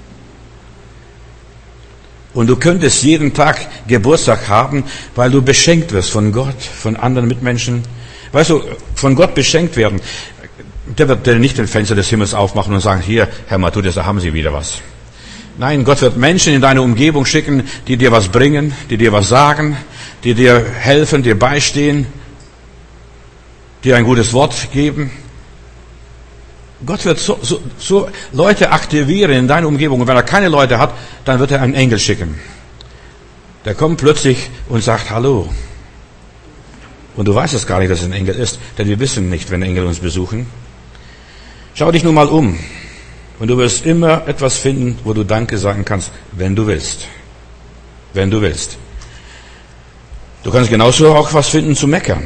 Und du könntest jeden Tag Geburtstag haben, weil du beschenkt wirst von Gott, von anderen Mitmenschen. Weißt du, von Gott beschenkt werden, der wird dir nicht den Fenster des Himmels aufmachen und sagen, hier, Herr Matthäus, da haben Sie wieder was. Nein, Gott wird Menschen in deine Umgebung schicken, die dir was bringen, die dir was sagen, die dir helfen, dir beistehen, dir ein gutes Wort geben. Gott wird so Leute aktivieren in deiner Umgebung. Und wenn er keine Leute hat, dann wird er einen Engel schicken. Der kommt plötzlich und sagt, hallo. Und du weißt es gar nicht, dass es ein Engel ist, denn wir wissen nicht, wenn Engel uns besuchen. Schau dich nun mal um. Und du wirst immer etwas finden, wo du Danke sagen kannst, wenn du willst. Wenn du willst. Du kannst genauso auch was finden zu meckern.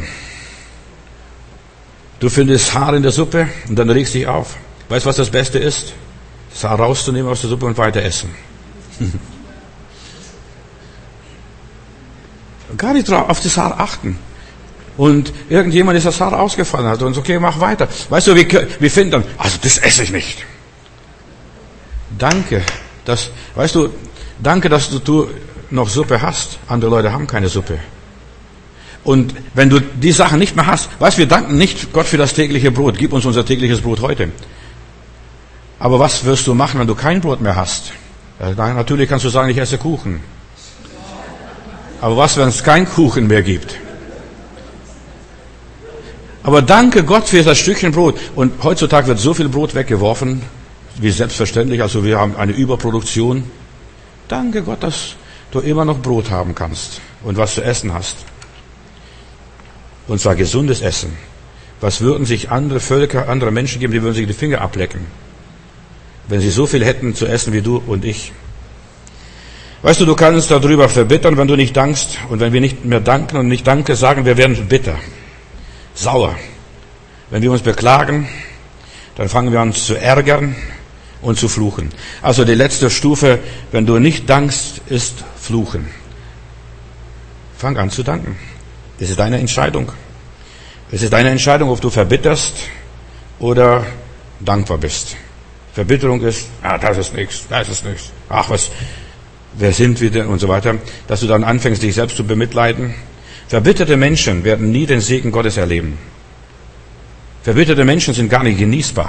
Du findest Haar in der Suppe und dann regst dich auf. Weißt du, was das Beste ist? Das Haar rauszunehmen aus der Suppe und weiter essen. Gar nicht auf das Haar achten. Und irgendjemand ist das Haar ausgefallen hat und so, okay, mach weiter. Weißt du, wir finden dann, also das esse ich nicht. Danke, dass du noch Suppe hast. Andere Leute haben keine Suppe. Und wenn du die Sachen nicht mehr hast, weißt du, wir danken nicht Gott für das tägliche Brot. Gib uns unser tägliches Brot heute. Aber was wirst du machen, wenn du kein Brot mehr hast? Ja, natürlich kannst du sagen, ich esse Kuchen. Aber was, wenn es keinen Kuchen mehr gibt? Aber danke Gott für das Stückchen Brot. Und heutzutage wird so viel Brot weggeworfen, wie selbstverständlich. Also wir haben eine Überproduktion. Danke Gott, dass du immer noch Brot haben kannst und was zu essen hast. Und zwar gesundes Essen. Was würden sich andere Völker, andere Menschen geben, die würden sich die Finger ablecken, wenn sie so viel hätten zu essen wie du und ich. Weißt du kannst darüber verbittern, wenn du nicht dankst. Und wenn wir nicht mehr danken und nicht Danke sagen, wir werden bitter, sauer. Wenn wir uns beklagen, dann fangen wir an zu ärgern und zu fluchen. Also die letzte Stufe, wenn du nicht dankst, ist fluchen. Fang an zu danken. Das ist deine Entscheidung. Es ist deine Entscheidung, ob du verbitterst oder dankbar bist. Verbitterung ist, das ist nichts, ach was, wer sind wir denn und so weiter, dass du dann anfängst, dich selbst zu bemitleiden. Verbitterte Menschen werden nie den Segen Gottes erleben. Verbitterte Menschen sind gar nicht genießbar.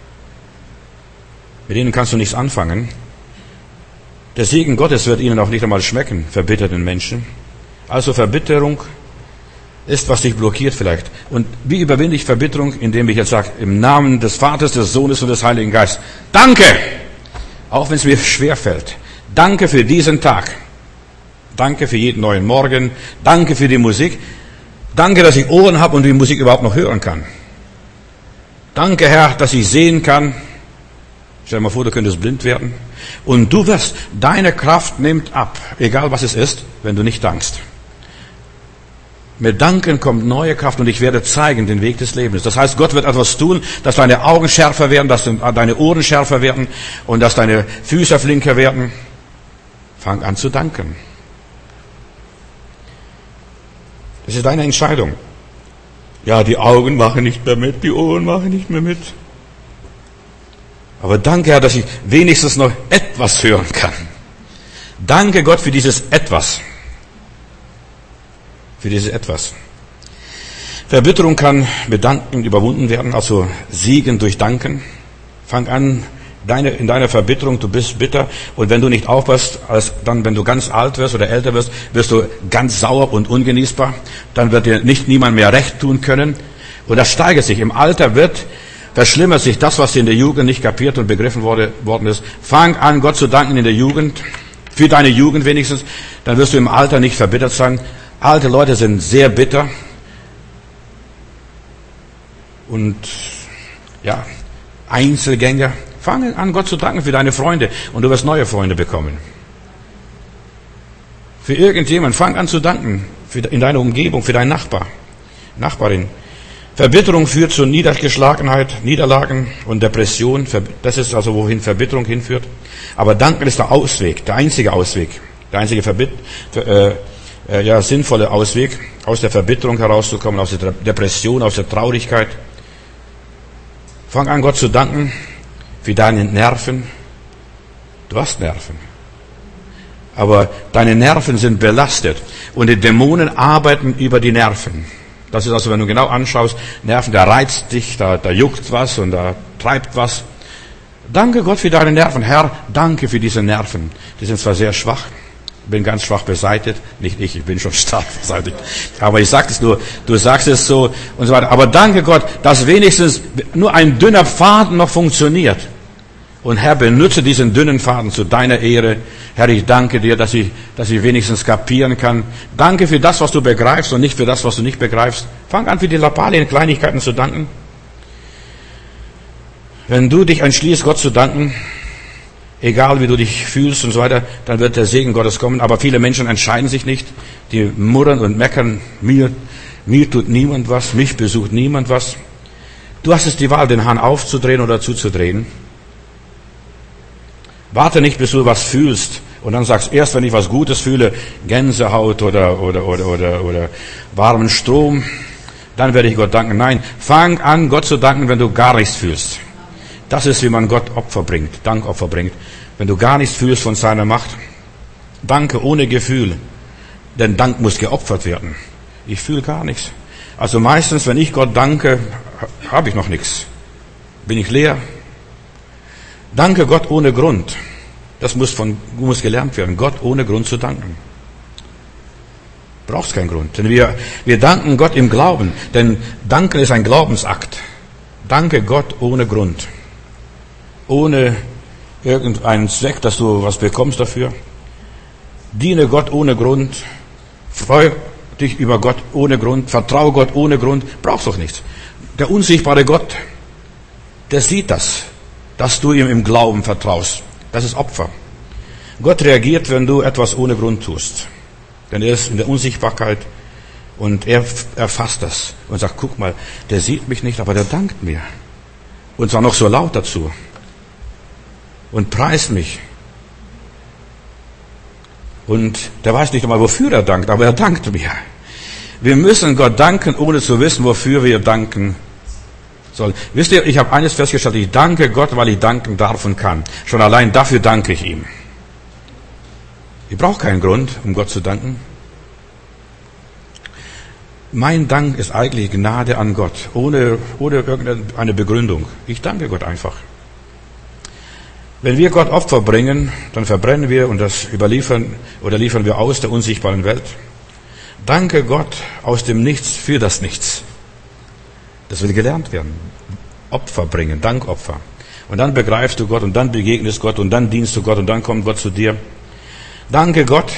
Mit ihnen kannst du nichts anfangen. Der Segen Gottes wird ihnen auch nicht einmal schmecken, verbitterten Menschen. Also Verbitterung ist, was dich blockiert vielleicht. Und wie überwinde ich Verbitterung? Indem ich jetzt sage, im Namen des Vaters, des Sohnes und des Heiligen Geistes, danke! Auch wenn es mir schwerfällt. Danke für diesen Tag. Danke für jeden neuen Morgen. Danke für die Musik. Danke, dass ich Ohren habe und die Musik überhaupt noch hören kann. Danke, Herr, dass ich sehen kann. Stell dir mal vor, du könntest blind werden. Und du wirst, deine Kraft nimmt ab, egal was es ist, wenn du nicht dankst. Mit Danken kommt neue Kraft und ich werde zeigen den Weg des Lebens. Das heißt, Gott wird etwas tun, dass deine Augen schärfer werden, dass deine Ohren schärfer werden und dass deine Füße flinker werden. Fang an zu danken. Das ist deine Entscheidung. Ja, die Augen machen nicht mehr mit, die Ohren machen nicht mehr mit. Aber danke, Herr, dass ich wenigstens noch etwas hören kann. Danke Gott für dieses Etwas. Für dieses Etwas. Verbitterung kann mit Danken überwunden werden, also Siegen durch Danken. Fang an, in deiner Verbitterung, du bist bitter, und wenn du nicht aufpasst, dann, wenn du ganz alt wirst oder älter wirst, wirst du ganz sauer und ungenießbar. Dann wird dir niemand mehr recht tun können. Und das steigert sich. Im Alter verschlimmert sich das, was dir in der Jugend nicht kapiert und begriffen worden ist. Fang an, Gott zu danken in der Jugend, für deine Jugend wenigstens. Dann wirst du im Alter nicht verbittert sein. Alte Leute sind sehr bitter. Und ja, Einzelgänger. Fang an, Gott zu danken für deine Freunde und du wirst neue Freunde bekommen. Für irgendjemand, fang an zu danken in deiner Umgebung, für deinen Nachbarin. Verbitterung führt zu Niedergeschlagenheit, Niederlagen und Depression. Das ist also, wohin Verbitterung hinführt. Aber Danken ist der Ausweg, der einzige Ausweg. Der einzige sinnvolle Ausweg, aus der Verbitterung herauszukommen, aus der Depression, aus der Traurigkeit. Fang an, Gott zu danken für deine Nerven. Du hast Nerven. Aber deine Nerven sind belastet. Und die Dämonen arbeiten über die Nerven. Das ist also, wenn du genau anschaust, Nerven, da reizt dich, da juckt was und da treibt was. Danke Gott für deine Nerven. Herr, danke für diese Nerven. Die sind zwar sehr schwach, bin ganz schwach beseitigt. Nicht ich bin schon stark beseitigt. Aber ich sage es nur, du sagst es so und so weiter. Aber danke Gott, dass wenigstens nur ein dünner Faden noch funktioniert. Und Herr, benutze diesen dünnen Faden zu deiner Ehre. Herr, ich danke dir, dass ich wenigstens kapieren kann. Danke für das, was du begreifst und nicht für das, was du nicht begreifst. Fang an, für die Lappalien Kleinigkeiten zu danken. Wenn du dich entschließt, Gott zu danken, egal wie du dich fühlst und so weiter, dann wird der Segen Gottes kommen. Aber viele Menschen entscheiden sich nicht. Die murren und meckern. Mir tut niemand was, mich besucht niemand was. Du hast es die Wahl, den Hahn aufzudrehen oder zuzudrehen. Warte nicht, bis du was fühlst und dann sagst, erst wenn ich was Gutes fühle, Gänsehaut oder warmen Strom, dann werde ich Gott danken. Nein, fang an, Gott zu danken, wenn du gar nichts fühlst. Das ist, wie man Gott Opfer bringt, Dankopfer bringt. Wenn du gar nichts fühlst von seiner Macht, danke ohne Gefühl, denn Dank muss geopfert werden. Ich fühle gar nichts. Also meistens, wenn ich Gott danke, habe ich noch nichts. Bin ich leer? Danke Gott ohne Grund. Das muss gelernt werden, Gott ohne Grund zu danken. Brauchst keinen Grund. Denn wir danken Gott im Glauben. Denn Danken ist ein Glaubensakt. Danke Gott ohne Grund. Ohne irgendeinen Zweck, dass du was bekommst dafür. Diene Gott ohne Grund. Freu dich über Gott ohne Grund. Vertraue Gott ohne Grund. Brauchst doch nichts. Der unsichtbare Gott, der sieht das, dass du ihm im Glauben vertraust. Das ist Opfer. Gott reagiert, wenn du etwas ohne Grund tust. Denn er ist in der Unsichtbarkeit und er erfasst das und sagt, guck mal, der sieht mich nicht, aber der dankt mir. Und zwar noch so laut dazu. Und preist mich. Und der weiß nicht einmal, wofür er dankt, aber er dankt mir. Wir müssen Gott danken, ohne zu wissen, wofür wir danken sollen. Wisst ihr, ich habe eines festgestellt, ich danke Gott, weil ich danken darf und kann. Schon allein dafür danke ich ihm. Ich brauche keinen Grund, um Gott zu danken. Mein Dank ist eigentlich Gnade an Gott, ohne irgendeine Begründung. Ich danke Gott einfach. Wenn wir Gott Opfer bringen, dann verbrennen wir und das liefern wir aus der unsichtbaren Welt. Danke Gott aus dem Nichts für das Nichts. Das will gelernt werden. Opfer bringen, Dankopfer. Und dann begreifst du Gott und dann begegnest Gott und dann dienst du Gott und dann kommt Gott zu dir. Danke Gott,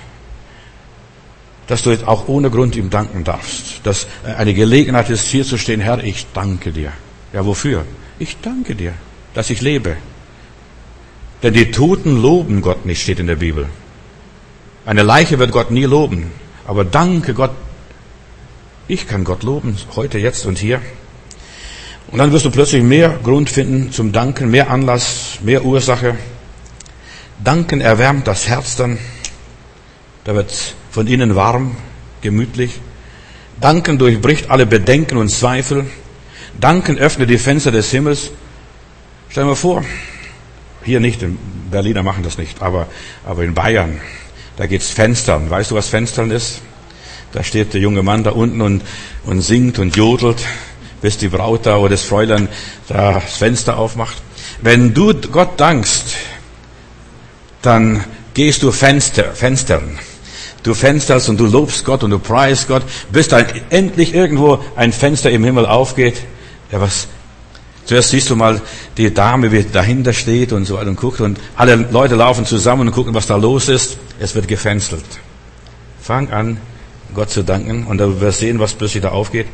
dass du jetzt auch ohne Grund ihm danken darfst. Dass eine Gelegenheit ist, hier zu stehen, Herr, ich danke dir. Ja, wofür? Ich danke dir, dass ich lebe. Denn die Toten loben Gott nicht, steht in der Bibel. Eine Leiche wird Gott nie loben. Aber danke Gott, ich kann Gott loben, heute, jetzt und hier. Und dann wirst du plötzlich mehr Grund finden zum Danken, mehr Anlass, mehr Ursache. Danken erwärmt das Herz dann. Da wird von innen warm, gemütlich. Danken durchbricht alle Bedenken und Zweifel. Danken öffnet die Fenster des Himmels. Stell dir mal vor, hier nicht, in Berliner machen das nicht, aber in Bayern, da geht's Fenstern. Weißt du, was Fenstern ist? Da steht der junge Mann da unten und singt und jodelt, bis die Braut da oder das Fräulein da das Fenster aufmacht. Wenn du Gott dankst, dann gehst du Fenstern. Du fensterst und du lobst Gott und du preist Gott, bis dann endlich irgendwo ein Fenster im Himmel aufgeht. Ja, zuerst siehst du mal die Dame, wie dahinter steht und so weiter und guckt und alle Leute laufen zusammen und gucken, was da los ist. Es wird gefenstert. Fang an, Gott zu danken und du wirst sehen, was plötzlich da aufgeht.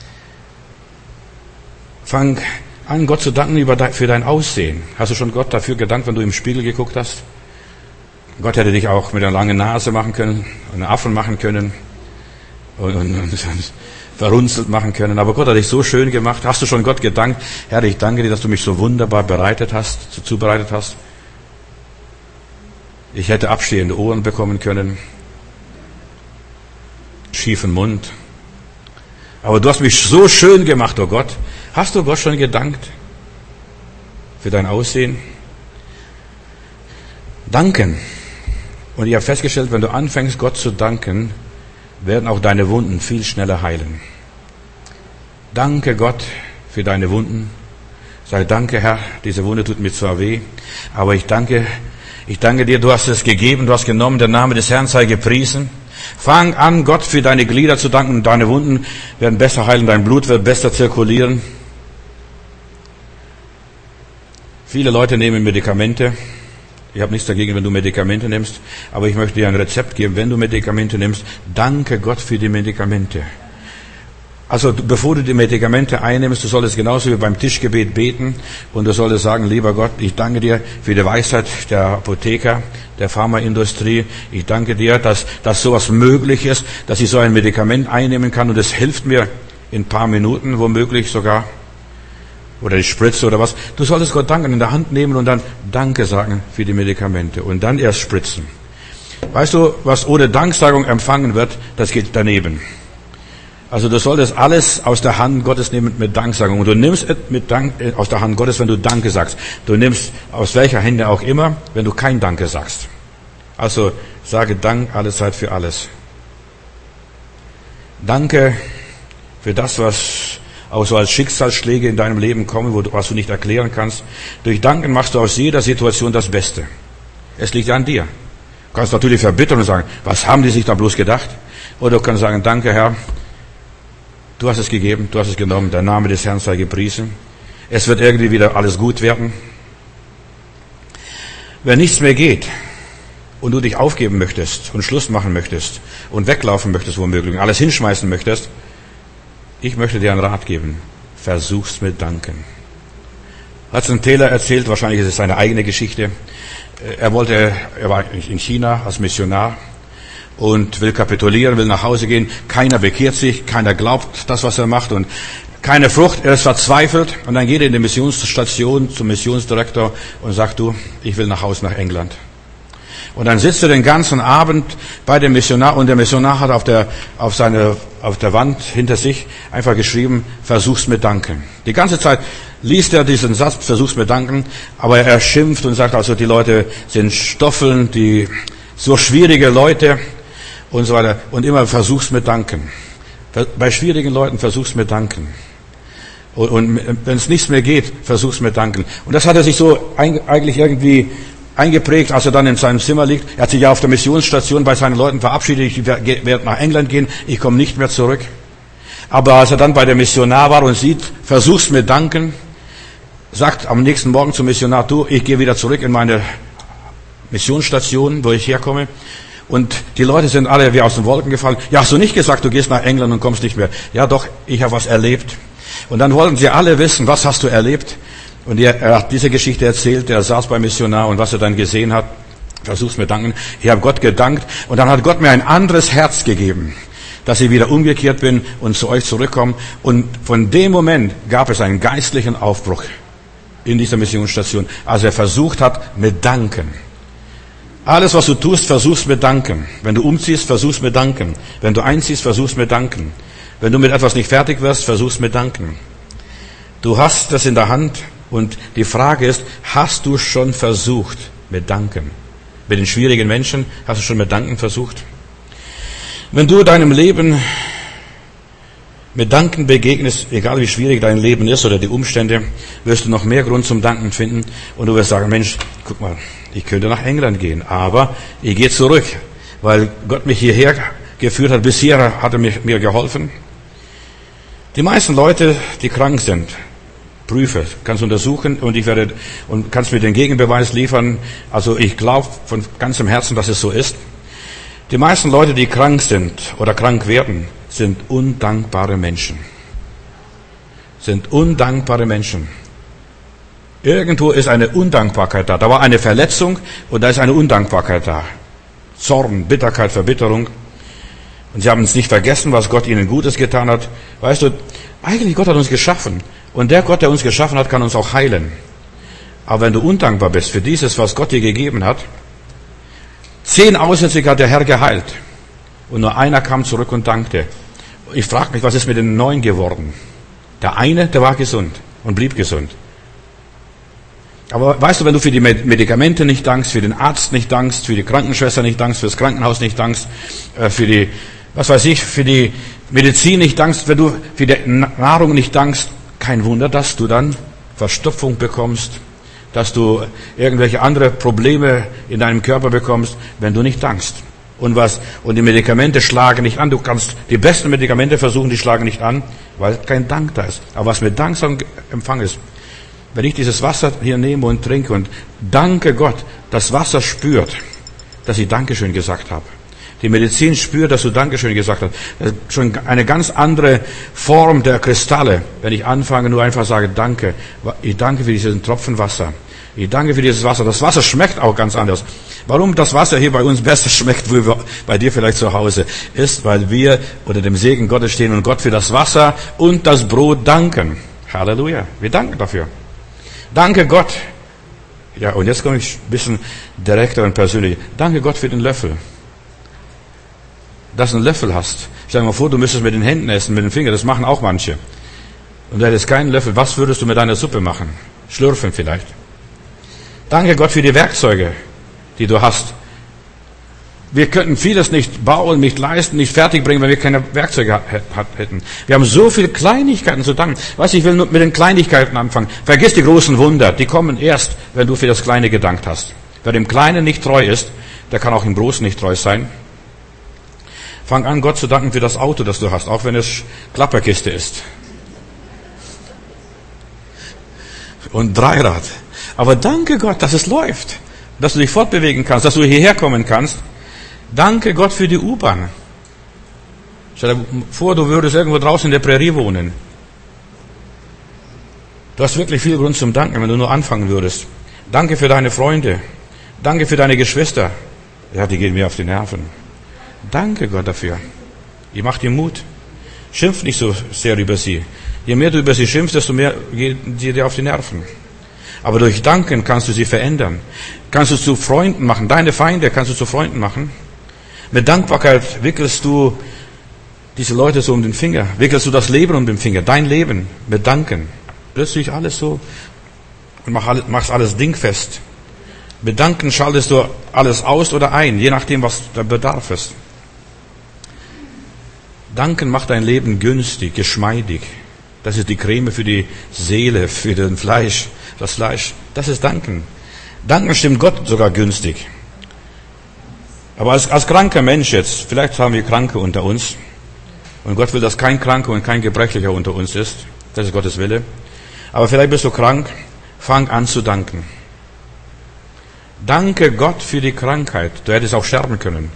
Fang an, Gott zu danken für dein Aussehen. Hast du schon Gott dafür gedankt, wenn du im Spiegel geguckt hast? Gott hätte dich auch mit einer langen Nase machen können, einen Affen machen können und verrunzelt machen können. Aber Gott hat dich so schön gemacht. Hast du schon Gott gedankt? Herr, ich danke dir, dass du mich so wunderbar zubereitet hast. Ich hätte abstehende Ohren bekommen können, schiefen Mund. Aber du hast mich so schön gemacht, oh Gott. Hast du Gott schon gedankt für dein Aussehen? Danken. Und ich habe festgestellt, wenn du anfängst, Gott zu danken, werden auch deine Wunden viel schneller heilen. Danke Gott für deine Wunden. Sag danke Herr, diese Wunde tut mir zwar weh, aber ich danke dir, du hast es gegeben, du hast genommen, der Name des Herrn sei gepriesen. Fang an, Gott für deine Glieder zu danken, und deine Wunden werden besser heilen, dein Blut wird besser zirkulieren. Viele Leute nehmen Medikamente. Ich habe nichts dagegen, wenn du Medikamente nimmst, aber ich möchte dir ein Rezept geben, wenn du Medikamente nimmst, danke Gott für die Medikamente. Also bevor du die Medikamente einnimmst, du solltest genauso wie beim Tischgebet beten und du solltest sagen, lieber Gott, ich danke dir für die Weisheit der Apotheker, der Pharmaindustrie. Ich danke dir, dass sowas möglich ist, dass ich so ein Medikament einnehmen kann und es hilft mir in ein paar Minuten, womöglich sogar, oder die Spritze oder was. Du solltest Gott danken, in der Hand nehmen und dann Danke sagen für die Medikamente und dann erst spritzen. Weißt du, was ohne Danksagung empfangen wird, das geht daneben. Also du solltest alles aus der Hand Gottes nehmen mit Danksagung. Und du nimmst es aus der Hand Gottes, wenn du Danke sagst. Du nimmst aus welcher Hände auch immer, wenn du kein Danke sagst. Also sage Dank alle Zeit für alles. Danke für das, was auch so als Schicksalsschläge in deinem Leben kommen, was du nicht erklären kannst. Durch Danken machst du aus jeder Situation das Beste. Es liegt an dir. Du kannst natürlich verbittern und sagen, was haben die sich da bloß gedacht? Oder du kannst sagen, danke Herr, du hast es gegeben, du hast es genommen, der Name des Herrn sei gepriesen. Es wird irgendwie wieder alles gut werden. Wenn nichts mehr geht und du dich aufgeben möchtest und Schluss machen möchtest und weglaufen möchtest womöglich und alles hinschmeißen möchtest, ich möchte dir einen Rat geben. Versuch's mit Danken. Hudson Taylor erzählt, wahrscheinlich ist es seine eigene Geschichte. Er war in China als Missionar und will kapitulieren, will nach Hause gehen. Keiner bekehrt sich, keiner glaubt das, was er macht und keine Frucht. Er ist verzweifelt und dann geht er in die Missionsstation zum Missionsdirektor und sagt, du, ich will nach Hause nach England. Und dann sitzt er den ganzen Abend bei dem Missionar und der Missionar hat auf der Wand hinter sich einfach geschrieben, versuch's mit Danken. Die ganze Zeit liest er diesen Satz, versuch's mit Danken, aber er schimpft und sagt also, die Leute sind Stoffeln, die so schwierige Leute und so weiter. Und immer versuch's mit Danken. Bei schwierigen Leuten versuch's mit Danken. Und wenn es nichts mehr geht, versuch's mit Danken. Und das hat er sich so eigentlich irgendwie eingeprägt, als er dann in seinem Zimmer liegt. Er hat sich ja auf der Missionsstation bei seinen Leuten verabschiedet. Ich werde nach England gehen, ich komme nicht mehr zurück. Aber als er dann bei der Missionar war und sieht, versuch's mit Danken, sagt am nächsten Morgen zum Missionar, du, ich gehe wieder zurück in meine Missionsstation, wo ich herkomme. Und die Leute sind alle wie aus den Wolken gefallen. Ja, hast du nicht gesagt, du gehst nach England und kommst nicht mehr? Ja doch, ich habe was erlebt. Und dann wollten sie alle wissen, was hast du erlebt? Und er hat diese Geschichte erzählt, er saß beim Missionar und was er dann gesehen hat, versuch's mir danken. Ich habe Gott gedankt und dann hat Gott mir ein anderes Herz gegeben, dass ich wieder umgekehrt bin und zu euch zurückkomme. Und von dem Moment gab es einen geistlichen Aufbruch in dieser Missionsstation, als er versucht hat mit Danken. Alles, was du tust, versuch's mit Danken. Wenn du umziehst, versuch's mit Danken. Wenn du einziehst, versuch's mit Danken. Wenn du mit etwas nicht fertig wirst, versuch's mit Danken. Du hast das in der Hand und die Frage ist, hast du schon versucht mit Danken? Mit den schwierigen Menschen hast du schon mit Danken versucht? Wenn du deinem Leben mit Danken begegnest, egal wie schwierig dein Leben ist oder die Umstände, wirst du noch mehr Grund zum Danken finden und du wirst sagen, Mensch, guck mal, ich könnte nach England gehen, aber ich gehe zurück, weil Gott mich hierher geführt hat. Bisher hat er mir geholfen. Die meisten Leute, die krank sind, prüfe, kannst untersuchen und kannst mir den Gegenbeweis liefern. Also ich glaube von ganzem Herzen, dass es so ist. Die meisten Leute, die krank sind oder krank werden, sind undankbare Menschen. Sind undankbare Menschen. Irgendwo ist eine Undankbarkeit da. Da war eine Verletzung und da ist eine Undankbarkeit da. Zorn, Bitterkeit, Verbitterung. Und sie haben es nicht vergessen, was Gott ihnen Gutes getan hat. Weißt du, eigentlich Gott hat uns geschaffen. Und der Gott, der uns geschaffen hat, kann uns auch heilen. Aber wenn du undankbar bist für dieses, was Gott dir gegeben hat, 10 Aussätzige hat der Herr geheilt. Und nur einer kam zurück und dankte. Ich frage mich, was ist mit den 9 geworden? Der eine, der war gesund und blieb gesund. Aber weißt du, wenn du für die Medikamente nicht dankst, für den Arzt nicht dankst, für die Krankenschwester nicht dankst, für das Krankenhaus nicht dankst, für die, was weiß ich, für die Medizin nicht dankst, wenn du für die Nahrung nicht dankst, kein Wunder, dass du dann Verstopfung bekommst, dass du irgendwelche andere Probleme in deinem Körper bekommst, wenn du nicht dankst. Und die Medikamente schlagen nicht an. Du kannst die besten Medikamente versuchen, die schlagen nicht an, weil kein Dank da ist. Aber was mit Danksagen Empfang ist, wenn ich dieses Wasser hier nehme und trinke und danke Gott, das Wasser spürt, dass ich Dankeschön gesagt habe. Die Medizin spürt, dass du Dankeschön gesagt hast. Das ist schon eine ganz andere Form der Kristalle, wenn ich anfange, nur einfach sage, danke. Ich danke für diesen Tropfen Wasser. Ich danke für dieses Wasser. Das Wasser schmeckt auch ganz anders. Warum das Wasser hier bei uns besser schmeckt, wie bei dir vielleicht zu Hause, ist, weil wir unter dem Segen Gottes stehen und Gott für das Wasser und das Brot danken. Halleluja. Wir danken dafür. Danke Gott. Ja, und jetzt komme ich ein bisschen direkter und persönlich. Danke Gott für den Löffel. Dass du einen Löffel hast. Stell dir mal vor, du müsstest mit den Händen essen, mit den Fingern. Das machen auch manche. Und du hättest keinen Löffel. Was würdest du mit deiner Suppe machen? Schlürfen vielleicht. Danke Gott für die Werkzeuge, die du hast. Wir könnten vieles nicht bauen, nicht leisten, nicht fertigbringen, wenn wir keine Werkzeuge hätten. Wir haben so viele Kleinigkeiten zu danken. Weißt du, ich will nur mit den Kleinigkeiten anfangen. Vergiss die großen Wunder. Die kommen erst, wenn du für das Kleine gedankt hast. Wer dem Kleinen nicht treu ist, der kann auch im Großen nicht treu sein. Fang an, Gott zu danken für das Auto, das du hast, auch wenn es Klapperkiste ist. Und Dreirad. Aber danke Gott, dass es läuft. Dass du dich fortbewegen kannst, dass du hierher kommen kannst. Danke Gott für die U-Bahn. Stell dir vor, du würdest irgendwo draußen in der Prärie wohnen. Du hast wirklich viel Grund zum Danken, wenn du nur anfangen würdest. Danke für deine Freunde. Danke für deine Geschwister. Ja, die gehen mir auf die Nerven. Danke Gott dafür. Ihr macht dir Mut. Schimpf nicht so sehr über sie. Je mehr du über sie schimpfst, desto mehr gehen sie dir auf die Nerven. Aber durch Danken kannst du sie verändern. Kannst du zu Freunden machen. Deine Feinde kannst du zu Freunden machen. Mit Dankbarkeit wickelst du diese Leute so um den Finger. Wickelst du das Leben um den Finger. Dein Leben mit Danken. Plötzlich alles so und machst alles dingfest. Mit Danken schaltest du alles aus oder ein, je nachdem, was der Bedarf ist. Danken macht dein Leben günstig, geschmeidig. Das ist die Creme für die Seele, für den Fleisch. Das Fleisch, das ist Danken. Danken stimmt Gott sogar günstig. Aber als kranker Mensch jetzt, vielleicht haben wir Kranke unter uns. Und Gott will, dass kein Kranker und kein Gebrechlicher unter uns ist. Das ist Gottes Wille. Aber vielleicht bist du krank. Fang an zu danken. Danke Gott für die Krankheit. Du hättest auch sterben können.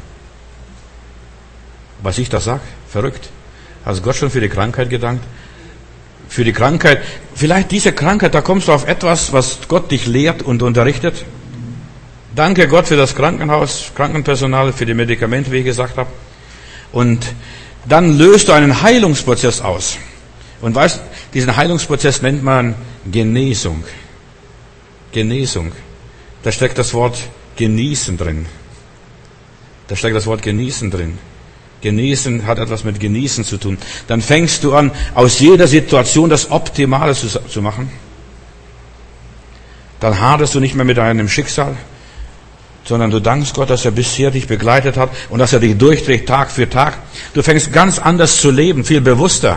Was ich da sage? Verrückt. Hast Gott schon für die Krankheit gedankt? Für die Krankheit, vielleicht diese Krankheit, da kommst du auf etwas, was Gott dich lehrt und unterrichtet. Danke Gott für das Krankenhaus, Krankenpersonal, für die Medikamente, wie ich gesagt habe. Und dann löst du einen Heilungsprozess aus. Und weißt, diesen Heilungsprozess nennt man Genesung. Genesung. Da steckt das Wort genießen drin. Da steckt das Wort genießen drin. Genießen hat etwas mit Genießen zu tun. Dann fängst du an, aus jeder Situation das Optimale zu machen. Dann haderst du nicht mehr mit deinem Schicksal, sondern du dankst Gott, dass er bisher dich begleitet hat und dass er dich durchträgt Tag für Tag. Du fängst ganz anders zu leben, viel bewusster.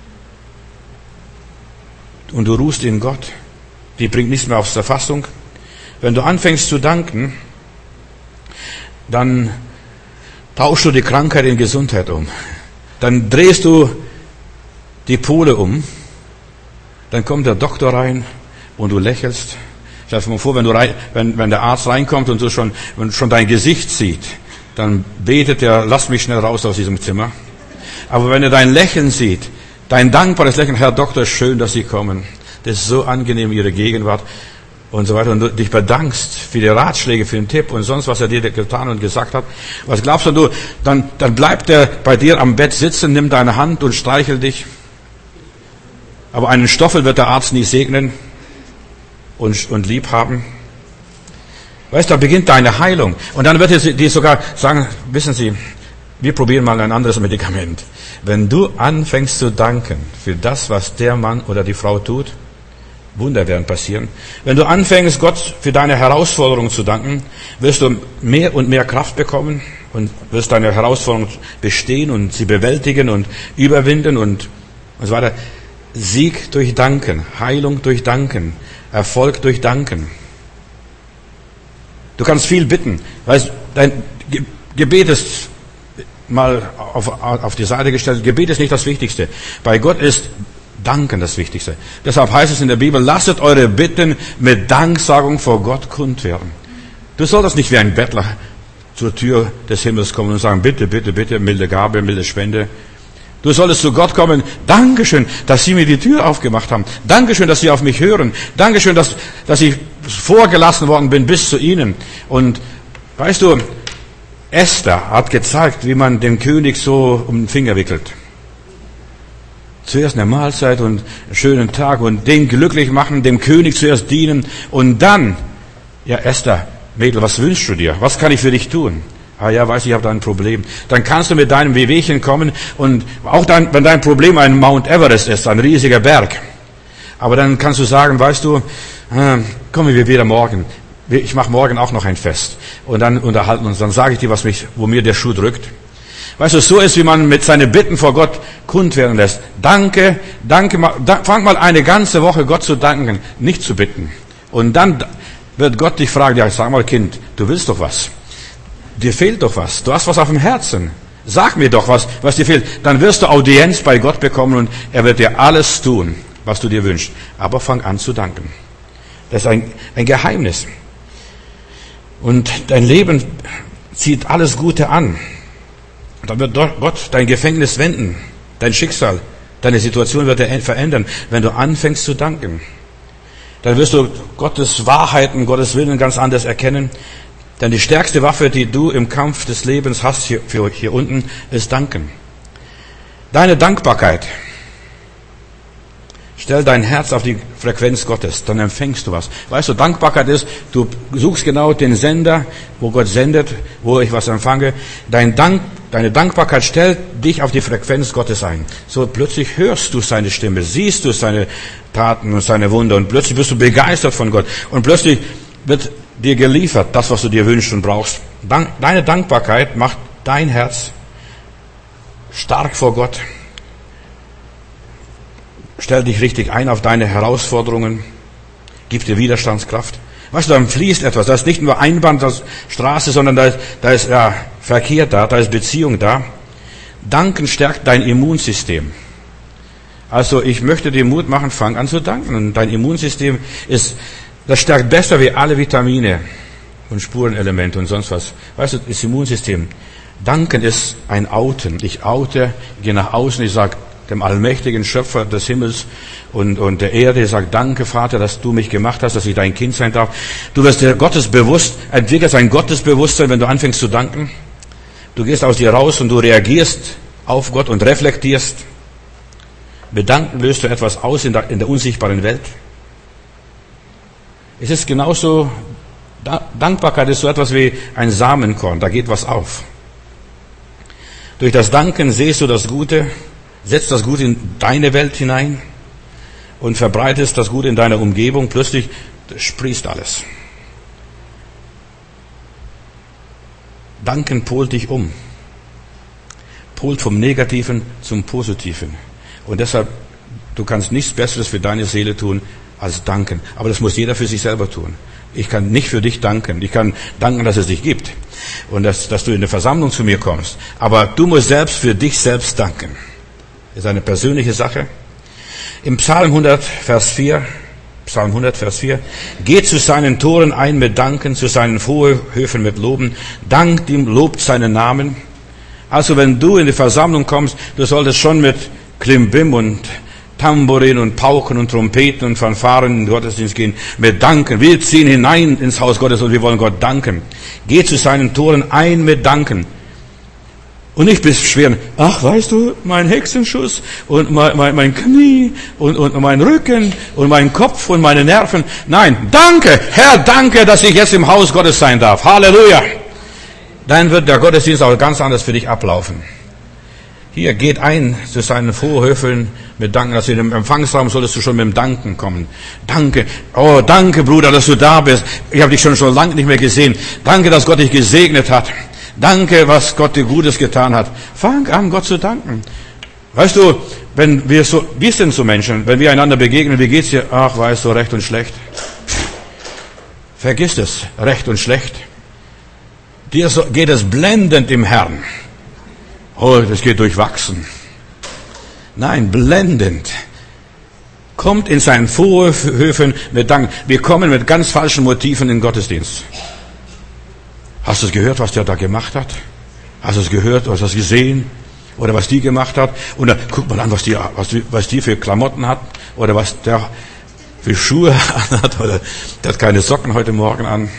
Und du ruhst in Gott. Die bringt nichts mehr aus der Fassung. Wenn du anfängst zu danken, dann tauschst du die Krankheit in Gesundheit um. Dann drehst du die Pole um. Dann kommt der Doktor rein und du lächelst. Stell dir mal vor, wenn der Arzt reinkommt und schon dein Gesicht sieht, dann betet er, lass mich schnell raus aus diesem Zimmer. Aber wenn er dein Lächeln sieht, dein dankbares Lächeln, Herr Doktor, schön, dass Sie kommen. Das ist so angenehm, Ihre Gegenwart. Und so weiter, und du dich bedankst für die Ratschläge, für den Tipp und sonst, was er dir getan und gesagt hat. Was glaubst du, dann bleibt er bei dir am Bett sitzen, nimmt deine Hand und streichelt dich. Aber einen Stoffel wird der Arzt nie segnen und lieb haben. Weißt du, da beginnt deine Heilung. Und dann wird die sogar sagen, wissen Sie, wir probieren mal ein anderes Medikament. Wenn du anfängst zu danken für das, was der Mann oder die Frau tut, Wunder werden passieren. Wenn du anfängst, Gott für deine Herausforderung zu danken, wirst du mehr und mehr Kraft bekommen und wirst deine Herausforderung bestehen und sie bewältigen und überwinden und so weiter. Sieg durch Danken, Heilung durch Danken, Erfolg durch Danken. Du kannst viel bitten. Weißt, dein Gebet ist mal auf die Seite gestellt. Gebet ist nicht das Wichtigste. Bei Gott ist Danken das Wichtigste. Deshalb heißt es in der Bibel, lasset eure Bitten mit Danksagung vor Gott kund werden. Du solltest nicht wie ein Bettler zur Tür des Himmels kommen und sagen, bitte, bitte, bitte, milde Gabe, milde Spende. Du solltest zu Gott kommen, Dankeschön, dass Sie mir die Tür aufgemacht haben. Dankeschön, dass Sie auf mich hören. Dankeschön, dass ich vorgelassen worden bin bis zu Ihnen. Und weißt du, Esther hat gezeigt, wie man den König so um den Finger wickelt. Zuerst eine Mahlzeit und einen schönen Tag und den glücklich machen, dem König zuerst dienen und dann, ja Esther, Mädel, was wünschst du dir? Was kann ich für dich tun? Ah ja, weiß ich habe da ein Problem. Dann kannst du mit deinem Wehwehchen kommen und auch wenn dein Problem ein Mount Everest ist, ein riesiger Berg. Aber dann kannst du sagen, weißt du, kommen wir wieder morgen. Ich mache morgen auch noch ein Fest. Und dann unterhalten uns, dann sage ich dir, wo mir der Schuh drückt. Weißt du, so ist, wie man mit seinen Bitten vor Gott kund werden lässt. Danke, fang mal eine ganze Woche Gott zu danken, nicht zu bitten. Und dann wird Gott dich fragen, ja, sag mal Kind, du willst doch was. Dir fehlt doch was. Du hast was auf dem Herzen. Sag mir doch was dir fehlt. Dann wirst du Audienz bei Gott bekommen und er wird dir alles tun, was du dir wünschst. Aber fang an zu danken. Das ist ein Geheimnis. Und dein Leben zieht alles Gute an. Dann wird Gott dein Gefängnis wenden, dein Schicksal, deine Situation wird er verändern, wenn du anfängst zu danken. Dann wirst du Gottes Wahrheiten, Gottes Willen ganz anders erkennen. Denn die stärkste Waffe, die du im Kampf des Lebens hast, hier unten, ist Danken. Deine Dankbarkeit. Stell dein Herz auf die Frequenz Gottes, dann empfängst du was. Weißt du, Dankbarkeit ist, du suchst genau den Sender, wo Gott sendet, wo ich was empfange. Deine Dankbarkeit stellt dich auf die Frequenz Gottes ein. So plötzlich hörst du seine Stimme, siehst du seine Taten und seine Wunder und plötzlich bist du begeistert von Gott. Und plötzlich wird dir geliefert, das, was du dir wünschst und brauchst. Deine Dankbarkeit macht dein Herz stark vor Gott. Stell dich richtig ein auf deine Herausforderungen. Gib dir Widerstandskraft. Weißt du, dann fließt etwas. Da ist nicht nur Einbahnstraße, sondern da ist Verkehr da, da ist Beziehung da. Danken stärkt dein Immunsystem. Also ich möchte dir Mut machen, fang an zu danken. Und dein Immunsystem das stärkt besser wie alle Vitamine und Spurenelemente und sonst was. Weißt du, das Immunsystem. Danken ist ein Outen. Ich gehe nach außen, ich sage dem allmächtigen Schöpfer des Himmels und der Erde, ich sage, danke Vater, dass du mich gemacht hast, dass ich dein Kind sein darf. Du wirst dir entwickelst ein Gottesbewusstsein, wenn du anfängst zu danken. Du gehst aus dir raus und du reagierst auf Gott und reflektierst. Mit Danken löst du etwas aus in der unsichtbaren Welt. Es ist genauso, Dankbarkeit ist so etwas wie ein Samenkorn, da geht was auf. Durch das Danken siehst du das Gute, setzt das Gute in deine Welt hinein und verbreitest das Gute in deiner Umgebung. Plötzlich sprießt alles. Danken polt dich um. Polt vom Negativen zum Positiven. Und deshalb, du kannst nichts Besseres für deine Seele tun, als danken. Aber das muss jeder für sich selber tun. Ich kann nicht für dich danken. Ich kann danken, dass es dich gibt. Und dass du in der Versammlung zu mir kommst. Aber du musst selbst für dich selbst danken. Das ist eine persönliche Sache. Im Psalm 100, Vers 4, geht zu seinen Toren ein mit Danken, zu seinen Vorhöfen mit Loben. Dankt ihm, lobt seinen Namen. Also wenn du in die Versammlung kommst, du solltest schon mit Klimbim und Tambourin und Pauken und Trompeten und Fanfaren in den Gottesdienst gehen, mit Danken. Wir ziehen hinein ins Haus Gottes und wir wollen Gott danken. Geht zu seinen Toren ein mit Danken. Und nicht beschweren, ach, weißt du, mein Hexenschuss und mein Knie und mein Rücken und mein Kopf und meine Nerven. Nein, danke, Herr, danke, dass ich jetzt im Haus Gottes sein darf. Halleluja. Dann wird der Gottesdienst auch ganz anders für dich ablaufen. Hier, geht ein zu seinen Vorhöfen mit Danken. Also in dem Empfangsraum solltest du schon mit dem Danken kommen. Danke, oh, danke, Bruder, dass du da bist. Ich habe dich schon lange nicht mehr gesehen. Danke, dass Gott dich gesegnet hat. Danke, was Gott dir Gutes getan hat. Fang an, Gott zu danken. Weißt du, wenn wir sind so Menschen, wenn wir einander begegnen, wie geht's dir? Ach, weißt du, recht und schlecht. Vergiss es, recht und schlecht. Dir geht es blendend im Herrn. Oh, das geht durchwachsen. Nein, blendend. Kommt in seinen Vorhöfen mit Dank. Wir kommen mit ganz falschen Motiven in den Gottesdienst. Hast du es gehört, was der da gemacht hat? Hast du es gehört, hast du es gesehen? Oder was die gemacht hat? Und dann guck mal an, was die für Klamotten hat. Oder was der für Schuhe hat. Oder der hat keine Socken heute Morgen an.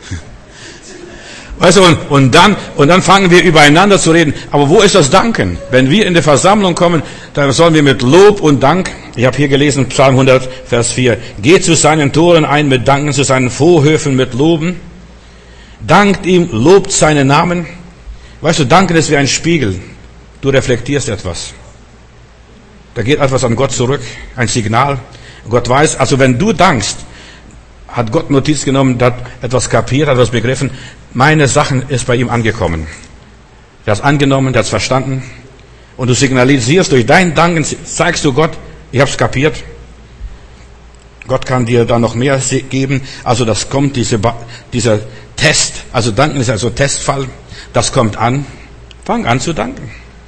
Weißt du, und dann fangen wir übereinander zu reden. Aber wo ist das Danken? Wenn wir in die Versammlung kommen, dann sollen wir mit Lob und Dank, ich habe hier gelesen, Psalm 100, Vers 4, geht zu seinen Toren ein mit Danken, zu seinen Vorhöfen mit Loben. Dankt ihm, lobt seinen Namen. Weißt du, Danken ist wie ein Spiegel. Du reflektierst etwas. Da geht etwas an Gott zurück, ein Signal. Gott weiß, also wenn du dankst, hat Gott Notiz genommen, hat etwas kapiert, hat etwas begriffen. Meine Sachen ist bei ihm angekommen. Er hat es angenommen, er hat es verstanden. Und du signalisierst durch dein Danken, zeigst du Gott, ich habe es kapiert. Gott kann dir da noch mehr geben. Also das kommt, dieser Test, also Danken ist also Testfall, das kommt an. Fang an zu danken.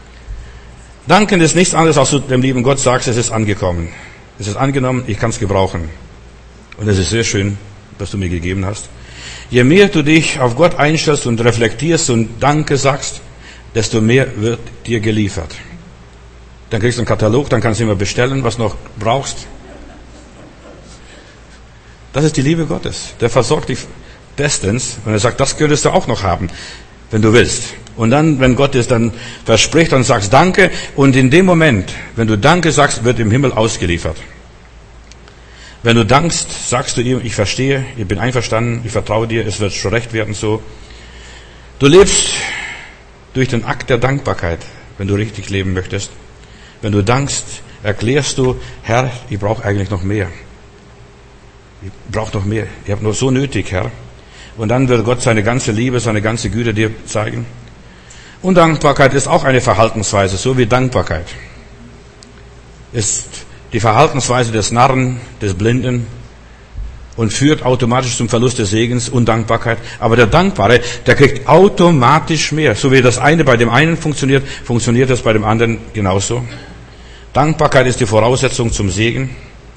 Danken ist nichts anderes, als du dem lieben Gott sagst, es ist angekommen. Es ist angenommen, ich kann es gebrauchen. Und es ist sehr schön, was du mir gegeben hast. Je mehr du dich auf Gott einstellst und reflektierst und Danke sagst, desto mehr wird dir geliefert. Dann kriegst du einen Katalog, dann kannst du immer bestellen, was noch brauchst. Das ist die Liebe Gottes. Der versorgt dich bestens. Und er sagt, das könntest du auch noch haben, wenn du willst. Und dann, wenn Gott es dann verspricht, dann sagst Danke. Und in dem Moment, wenn du Danke sagst, wird im Himmel ausgeliefert. Wenn du dankst, sagst du ihm, ich verstehe, ich bin einverstanden, ich vertraue dir, es wird schon recht werden so. Du lebst durch den Akt der Dankbarkeit, wenn du richtig leben möchtest. Wenn du dankst, erklärst du, Herr, ich brauche eigentlich noch mehr. Ich brauche noch mehr. Ich habe nur so nötig, Herr. Und dann wird Gott seine ganze Liebe, seine ganze Güte dir zeigen. Undankbarkeit ist auch eine Verhaltensweise, so wie Dankbarkeit. Ist die Verhaltensweise des Narren, des Blinden und führt automatisch zum Verlust des Segens, Undankbarkeit. Aber der Dankbare, der kriegt automatisch mehr. So wie das eine bei dem einen funktioniert, funktioniert das bei dem anderen genauso. Dankbarkeit ist die Voraussetzung zum Segen.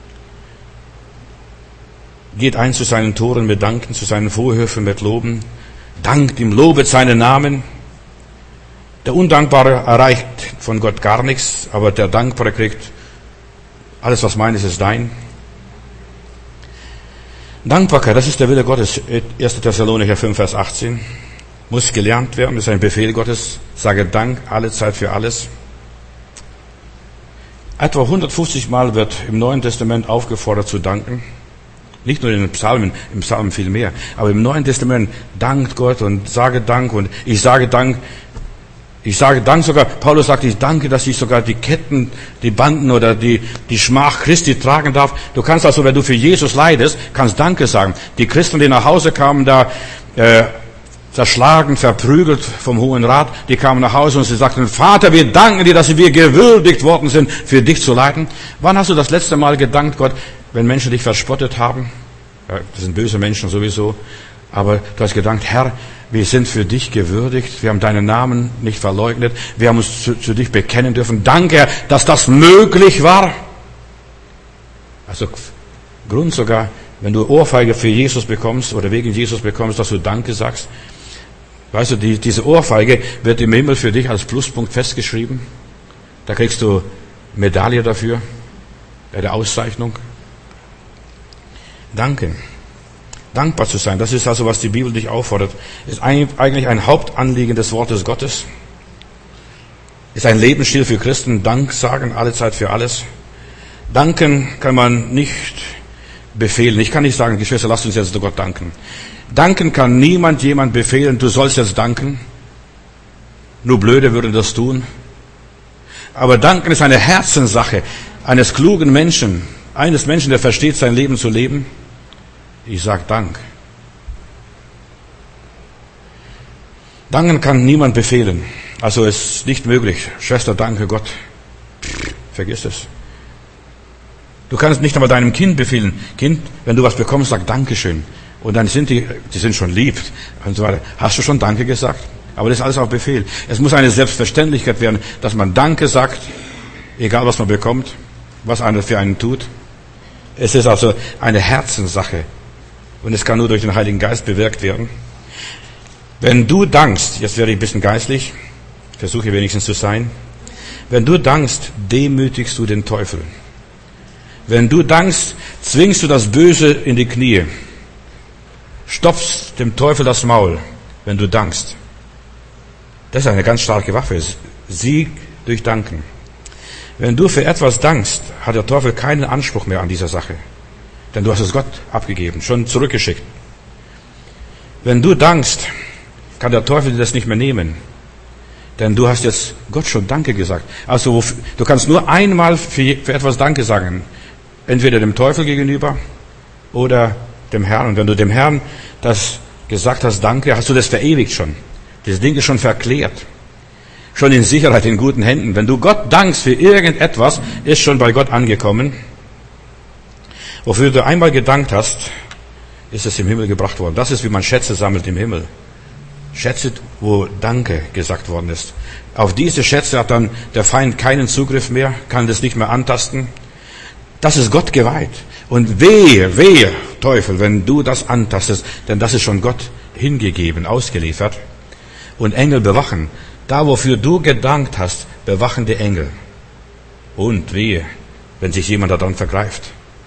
Geht ein zu seinen Toren mit Danken, zu seinen Vorhöfen mit Loben. Dankt ihm, lobet seinen Namen. Der Undankbare erreicht von Gott gar nichts, aber der Dankbare kriegt alles, was meines, ist dein. Dankbarkeit, das ist der Wille Gottes. 1. Thessalonicher 5, Vers 18. Muss gelernt werden, das ist ein Befehl Gottes. Sage Dank, alle Zeit für alles. Etwa 150 Mal wird im Neuen Testament aufgefordert zu danken. Nicht nur in den Psalmen, im Psalm viel mehr. Aber im Neuen Testament dankt Gott und sage Dank und ich sage Dank. Ich sage Dank sogar, Paulus sagt, ich danke, dass ich sogar die Ketten, die Banden oder die Schmach Christi tragen darf. Du kannst also, wenn du für Jesus leidest, kannst Danke sagen. Die Christen, die nach Hause kamen, da zerschlagen, verprügelt vom Hohen Rat, die kamen nach Hause und sie sagten, Vater, wir danken dir, dass wir gewürdigt worden sind, für dich zu leiden. Wann hast du das letzte Mal gedankt, Gott, wenn Menschen dich verspottet haben? Ja, das sind böse Menschen sowieso. Aber du hast gedankt, Herr, wir sind für dich gewürdigt, wir haben deinen Namen nicht verleugnet, wir haben uns zu dich bekennen dürfen. Danke, Herr, dass das möglich war. Also Grund sogar, wenn du Ohrfeige für Jesus bekommst oder wegen Jesus bekommst, dass du Danke sagst. Weißt du, diese Ohrfeige wird im Himmel für dich als Pluspunkt festgeschrieben. Da kriegst du Medaille dafür, bei der Auszeichnung. Danke. Dankbar zu sein, das ist also, was die Bibel dich auffordert, ist eigentlich ein Hauptanliegen des Wortes Gottes. Ist ein Lebensstil für Christen, Dank sagen, alle Zeit für alles. Danken kann man nicht befehlen. Ich kann nicht sagen, Geschwister, lasst uns jetzt Gott danken. Danken kann niemand jemand befehlen, du sollst jetzt danken. Nur Blöde würden das tun. Aber danken ist eine Herzenssache eines klugen Menschen, eines Menschen, der versteht, sein Leben zu leben. Ich sage Dank. Danken kann niemand befehlen. Also es ist nicht möglich. Schwester, danke Gott. Vergiss es. Du kannst nicht einmal deinem Kind befehlen. Kind, wenn du was bekommst, sag Dankeschön. Und dann sind die sind schon lieb und so weiter. Hast du schon Danke gesagt? Aber das ist alles auf Befehl. Es muss eine Selbstverständlichkeit werden, dass man Danke sagt, egal was man bekommt, was einer für einen tut. Es ist also eine Herzenssache. Und es kann nur durch den Heiligen Geist bewirkt werden. Wenn du dankst, jetzt werde ich ein bisschen geistlich, versuche wenigstens zu sein. Wenn du dankst, demütigst du den Teufel. Wenn du dankst, zwingst du das Böse in die Knie. Stopfst dem Teufel das Maul, wenn du dankst. Das ist eine ganz starke Waffe. Sieg durch Danken. Wenn du für etwas dankst, hat der Teufel keinen Anspruch mehr an dieser Sache. Denn du hast es Gott abgegeben, schon zurückgeschickt. Wenn du dankst, kann der Teufel dir das nicht mehr nehmen. Denn du hast jetzt Gott schon Danke gesagt. Also du kannst nur einmal für etwas Danke sagen. Entweder dem Teufel gegenüber oder dem Herrn. Und wenn du dem Herrn das gesagt hast, Danke, hast du das verewigt schon. Das Ding ist schon verklärt. Schon in Sicherheit, in guten Händen. Wenn du Gott dankst für irgendetwas, ist schon bei Gott angekommen. Wofür du einmal gedankt hast, ist es im Himmel gebracht worden. Das ist, wie man Schätze sammelt im Himmel. Schätze, wo Danke gesagt worden ist. Auf diese Schätze hat dann der Feind keinen Zugriff mehr, kann das nicht mehr antasten. Das ist Gott geweiht. Und wehe, Teufel, wenn du das antastest, denn das ist schon Gott hingegeben, ausgeliefert. Und Engel bewachen. Da, wofür du gedankt hast, bewachen die Engel. Und wehe, wenn sich jemand daran vergreift.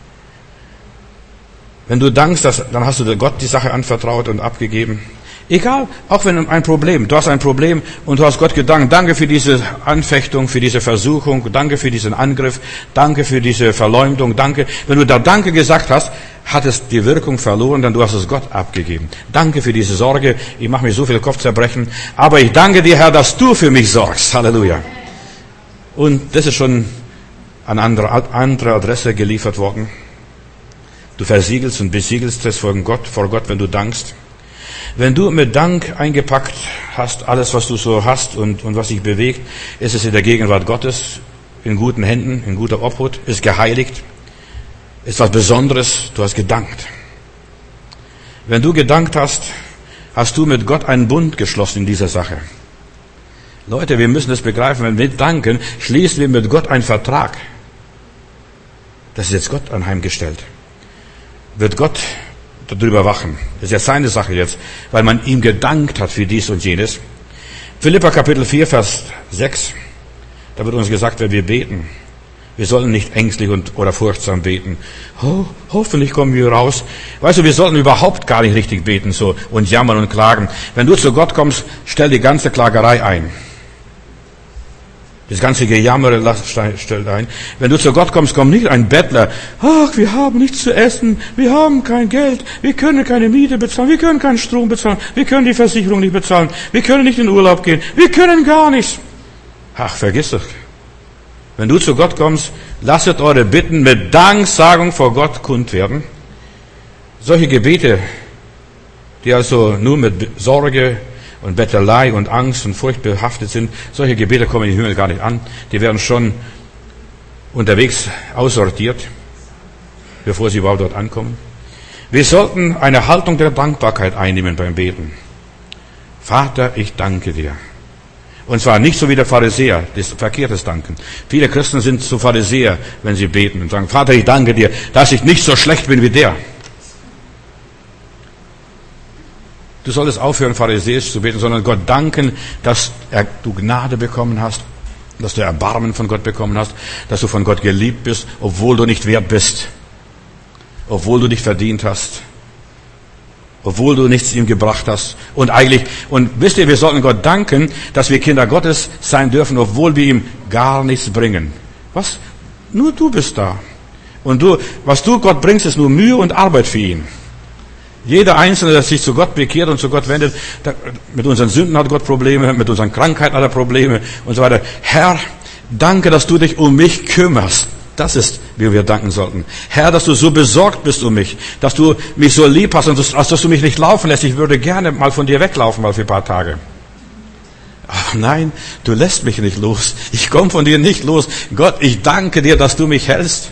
Wenn du dankst, dann hast du Gott die Sache anvertraut und abgegeben. Egal, auch wenn ein Problem, du hast ein Problem und du hast Gott gedankt, danke für diese Anfechtung, für diese Versuchung, danke für diesen Angriff, danke für diese Verleumdung, danke. Wenn du da Danke gesagt hast, hat es die Wirkung verloren, denn du hast es Gott abgegeben. Danke für diese Sorge, ich mache mir so viel Kopfzerbrechen, aber ich danke dir, Herr, dass du für mich sorgst. Halleluja. Und das ist schon an andere Adresse geliefert worden. Du versiegelst und besiegelst es vor Gott, wenn du dankst. Wenn du mit Dank eingepackt hast, alles, was du so hast und was sich bewegt, ist es in der Gegenwart Gottes, in guten Händen, in guter Obhut, ist geheiligt, ist was Besonderes, du hast gedankt. Wenn du gedankt hast, hast du mit Gott einen Bund geschlossen in dieser Sache. Leute, wir müssen das begreifen, wenn wir danken, schließen wir mit Gott einen Vertrag. Das ist jetzt Gott anheimgestellt. Wird Gott darüber wachen. Das ist ja seine Sache jetzt, weil man ihm gedankt hat für dies und jenes. Philipper Kapitel 4, Vers 6, da wird uns gesagt, wenn wir beten, wir sollen nicht ängstlich oder furchtsam beten. Hoffentlich kommen wir raus. Weißt du, wir sollten überhaupt gar nicht richtig beten so und jammern und klagen. Wenn du zu Gott kommst, stell die ganze Klagerei ein. Das ganze Gejammere stellt ein. Wenn du zu Gott kommst, kommt nicht ein Bettler. Ach, wir haben nichts zu essen, wir haben kein Geld, wir können keine Miete bezahlen, wir können keinen Strom bezahlen, wir können die Versicherung nicht bezahlen, wir können nicht in den Urlaub gehen, wir können gar nichts. Ach, vergiss es. Wenn du zu Gott kommst, lasset eure Bitten mit Danksagung vor Gott kund werden. Solche Gebete, die also nur mit Sorge und Bettelei und Angst und Furcht behaftet sind, solche Gebete kommen in den Himmel gar nicht an. Die werden schon unterwegs aussortiert, bevor sie überhaupt dort ankommen. Wir sollten eine Haltung der Dankbarkeit einnehmen beim Beten. Vater, ich danke dir. Und zwar nicht so wie der Pharisäer, das verkehrtes Danken. Viele Christen sind so Pharisäer, wenn sie beten und sagen, Vater, ich danke dir, dass ich nicht so schlecht bin wie der. Du solltest aufhören, pharisäisch zu beten, sondern Gott danken, dass du Gnade bekommen hast, dass du Erbarmen von Gott bekommen hast, dass du von Gott geliebt bist, obwohl du nicht wert bist, obwohl du nicht verdient hast. obwohl du nichts ihm gebracht hast. Und wisst ihr, wir sollten Gott danken, dass wir Kinder Gottes sein dürfen, obwohl wir ihm gar nichts bringen. Was? Nur du bist da. Und was du Gott bringst, ist nur Mühe und Arbeit für ihn. Jeder Einzelne, der sich zu Gott bekehrt und zu Gott wendet, mit unseren Sünden hat Gott Probleme, mit unseren Krankheiten hat er Probleme und so weiter. Herr, danke, dass du dich um mich kümmerst. Das ist, wie wir danken sollten. Herr, dass du so besorgt bist um mich, dass du mich so lieb hast und dass du mich nicht laufen lässt. Ich würde gerne mal von dir weglaufen, mal für ein paar Tage. Ach nein, du lässt mich nicht los. Ich komme von dir nicht los. Gott, ich danke dir, dass du mich hältst.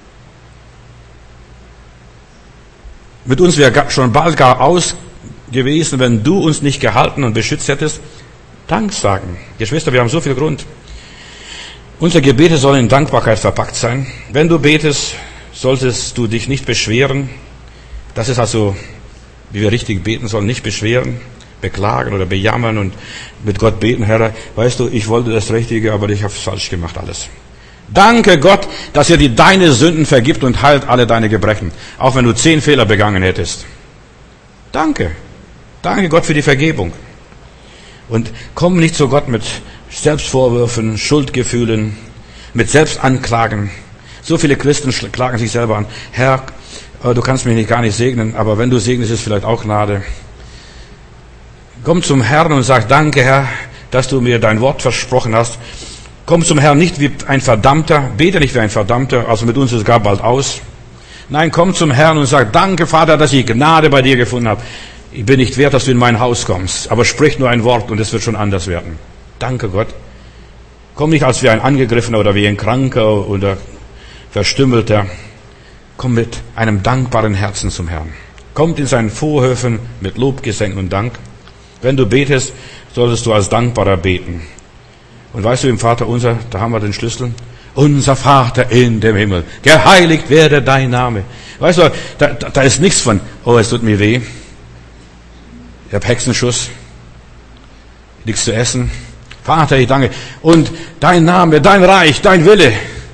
Mit uns wäre schon bald gar aus gewesen, wenn du uns nicht gehalten und beschützt hättest. Dank sagen. Geschwister, wir haben so viel Grund. Unsere Gebete sollen in Dankbarkeit verpackt sein. Wenn du betest, solltest du dich nicht beschweren. Das ist also, wie wir richtig beten sollen, nicht beschweren, beklagen oder bejammern und mit Gott beten. Herr, weißt du, ich wollte das Richtige, aber ich habe es falsch gemacht alles. Danke Gott, dass er dir deine Sünden vergibt und heilt alle deine Gebrechen, auch wenn du 10 Fehler begangen hättest. Danke. Danke Gott für die Vergebung. Und komm nicht zu Gott mit Selbstvorwürfen, Schuldgefühlen, mit Selbstanklagen. So viele Christen klagen sich selber an. Herr, du kannst mich gar nicht segnen, aber wenn du segnest, ist es vielleicht auch Gnade. Komm zum Herrn und sag, danke Herr, dass du mir dein Wort versprochen hast. Komm zum Herrn nicht wie ein Verdammter, bete nicht wie ein Verdammter, also mit uns ist es gar bald aus. Nein, komm zum Herrn und sag, danke Vater, dass ich Gnade bei dir gefunden habe. Ich bin nicht wert, dass du in mein Haus kommst, aber sprich nur ein Wort und es wird schon anders werden. Danke Gott. Komm nicht als wie ein Angegriffener oder wie ein Kranker oder Verstümmelter. Komm mit einem dankbaren Herzen zum Herrn. Kommt in seinen Vorhöfen mit Lobgesängen und Dank. Wenn du betest, solltest du als Dankbarer beten. Und weißt du, im Vater unser, da haben wir den Schlüssel. Unser Vater in dem Himmel, geheiligt werde dein Name. Weißt du, da ist nichts von, oh, es tut mir weh. Ich habe Hexenschuss. Nichts zu essen. Vater, ich danke. Und dein Name, dein Reich, dein Wille.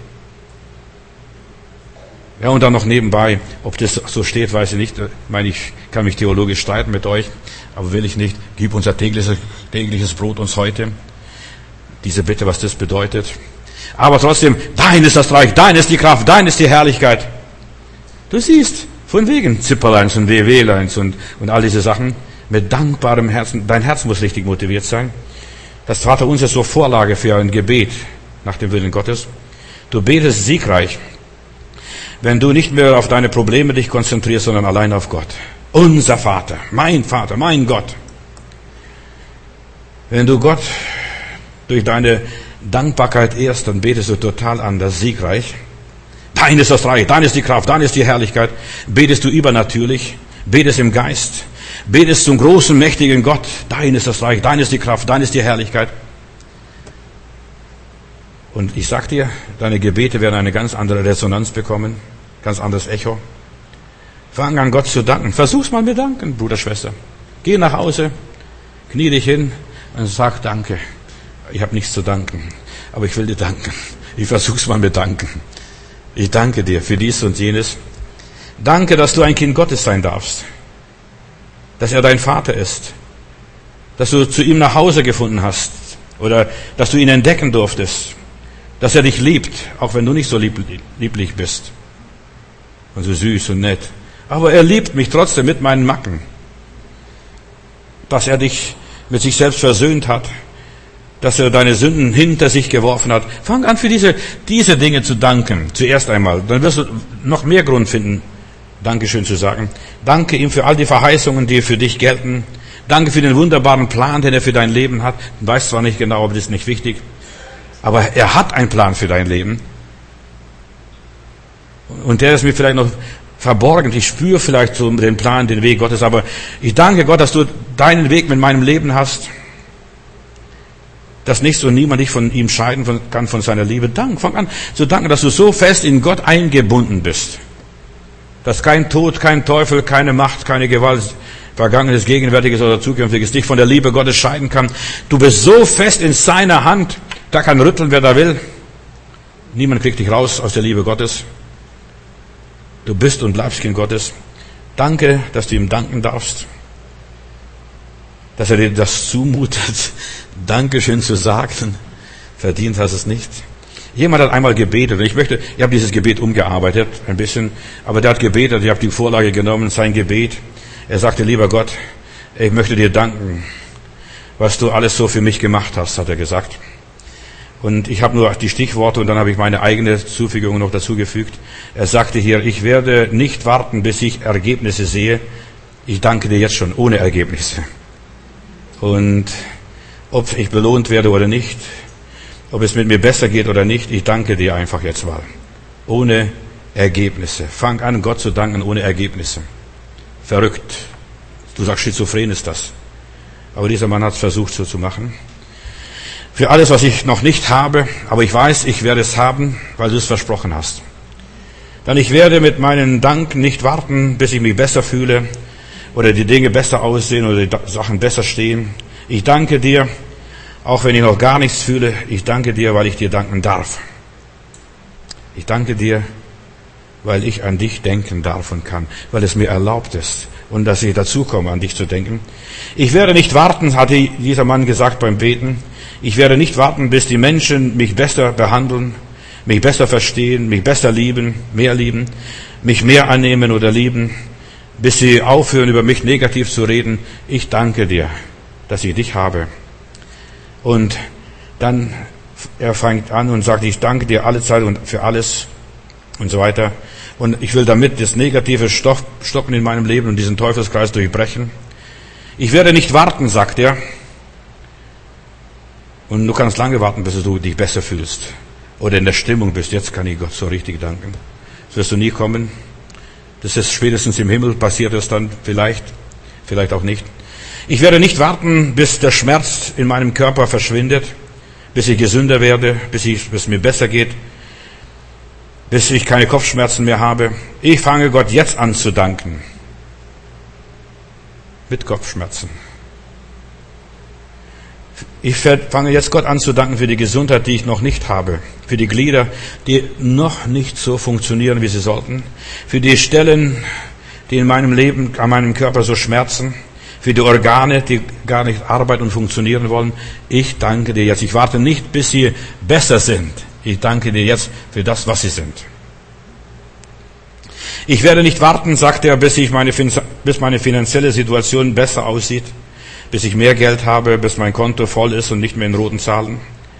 Ja, und dann noch nebenbei, ob das so steht, weiß ich nicht. Ich meine, ich kann mich theologisch streiten mit euch, aber will ich nicht. Gib unser tägliches Brot uns heute. Diese Bitte, was das bedeutet. Aber trotzdem, dein ist das Reich, dein ist die Kraft, dein ist die Herrlichkeit. Du siehst, von wegen Zipperleins und Wehwehleins und all diese Sachen, mit dankbarem Herzen, dein Herz muss richtig motiviert sein. Das Vaterunser ist so Vorlage für ein Gebet nach dem Willen Gottes. Du betest siegreich, wenn du nicht mehr auf deine Probleme dich konzentrierst, sondern allein auf Gott. Unser Vater, mein Gott. Wenn du Gott durch deine Dankbarkeit ehrst, dann betest du total anders, siegreich. Dein ist das Reich, dein ist die Kraft, dein ist die Herrlichkeit. Betest du übernatürlich, betest im Geist, betest zum großen, mächtigen Gott. Dein ist das Reich, dein ist die Kraft, dein ist die Herrlichkeit. Und ich sag dir, deine Gebete werden eine ganz andere Resonanz bekommen, ganz anderes Echo. Fang an, Gott zu danken. Versuch's mal mit Danken, Bruder, Schwester. Geh nach Hause, knie dich hin und sag Danke. Ich habe nichts zu danken, aber ich will dir danken. Ich versuch's mal mit Danken. Ich danke dir für dies und jenes. Danke, dass du ein Kind Gottes sein darfst. Dass er dein Vater ist. Dass du zu ihm nach Hause gefunden hast. Oder dass du ihn entdecken durftest. Dass er dich liebt, auch wenn du nicht so lieblich bist. Und so süß und nett. Aber er liebt mich trotzdem mit meinen Macken. Dass er dich mit sich selbst versöhnt hat. Dass er deine Sünden hinter sich geworfen hat. Fang an, für diese Dinge zu danken. Zuerst einmal. Dann wirst du noch mehr Grund finden, Dankeschön zu sagen. Danke ihm für all die Verheißungen, die für dich gelten. Danke für den wunderbaren Plan, den er für dein Leben hat. Du weißt zwar nicht genau, aber das ist nicht wichtig. Aber er hat einen Plan für dein Leben. Und der ist mir vielleicht noch verborgen. Ich spüre vielleicht so den Plan, den Weg Gottes. Aber ich danke Gott, dass du deinen Weg mit meinem Leben hast. Dass nichts und niemand dich von ihm scheiden kann, von seiner Liebe. Fang an zu danken, dass du so fest in Gott eingebunden bist. Dass kein Tod, kein Teufel, keine Macht, keine Gewalt, Vergangenes, Gegenwärtiges oder Zukünftiges dich von der Liebe Gottes scheiden kann. Du bist so fest in seiner Hand, da kann rütteln, wer da will. Niemand kriegt dich raus aus der Liebe Gottes. Du bist und bleibst Kind Gottes. Danke, dass du ihm danken darfst, dass er dir das zumutet, Dankeschön zu sagen. Verdient hast es nicht. Jemand hat einmal gebetet, und ich habe dieses Gebet umgearbeitet, ein bisschen, aber der hat gebetet, ich habe die Vorlage genommen, sein Gebet. Er sagte, lieber Gott, ich möchte dir danken, was du alles so für mich gemacht hast, hat er gesagt. Und ich habe nur die Stichworte und dann habe ich meine eigene Zufügung noch dazugefügt. Er sagte hier, ich werde nicht warten, bis ich Ergebnisse sehe. Ich danke dir jetzt schon, ohne Ergebnisse. Und ob ich belohnt werde oder nicht, ob es mit mir besser geht oder nicht, ich danke dir einfach jetzt mal. Ohne Ergebnisse. Fang an, Gott zu danken ohne Ergebnisse. Verrückt. Du sagst, schizophren ist das. Aber dieser Mann hat es versucht so zu machen. Für alles, was ich noch nicht habe, aber ich weiß, ich werde es haben, weil du es versprochen hast. Denn ich werde mit meinen Dank nicht warten, bis ich mich besser fühle oder die Dinge besser aussehen oder die Sachen besser stehen. Ich danke dir, auch wenn ich noch gar nichts fühle, ich danke dir, weil ich dir danken darf. Ich danke dir, weil ich an dich denken darf und kann, weil es mir erlaubt ist und dass ich dazu komme, an dich zu denken. Ich werde nicht warten, hatte dieser Mann gesagt beim Beten, ich werde nicht warten, bis die Menschen mich besser behandeln, mich besser verstehen, mich besser lieben, mich mehr annehmen oder lieben, bis sie aufhören, über mich negativ zu reden. Ich danke dir, dass ich dich habe. Und dann, er fängt an und sagt, ich danke dir alle Zeit und für alles und so weiter. Und ich will damit das negative Stoppen in meinem Leben und diesen Teufelskreis durchbrechen. Ich werde nicht warten, sagt er. Und du kannst lange warten, bis du dich besser fühlst oder in der Stimmung bist. Jetzt kann ich Gott so richtig danken. Das wirst du nie kommen. Das ist spätestens im Himmel, passiert es dann vielleicht auch nicht. Ich werde nicht warten, bis der Schmerz in meinem Körper verschwindet, bis ich gesünder werde, bis es mir besser geht, bis ich keine Kopfschmerzen mehr habe. Ich fange Gott jetzt an zu danken. Mit Kopfschmerzen. Ich fange jetzt Gott an zu danken für die Gesundheit, die ich noch nicht habe, für die Glieder, die noch nicht so funktionieren, wie sie sollten, für die Stellen, die in meinem Leben, an meinem Körper so schmerzen, für die Organe, die gar nicht arbeiten und funktionieren wollen. Ich danke dir jetzt. Ich warte nicht, bis sie besser sind. Ich danke dir jetzt für das, was sie sind. Ich werde nicht warten, sagt er, bis meine finanzielle Situation besser aussieht, bis ich mehr Geld habe, bis mein Konto voll ist und nicht mehr in roten Zahlen.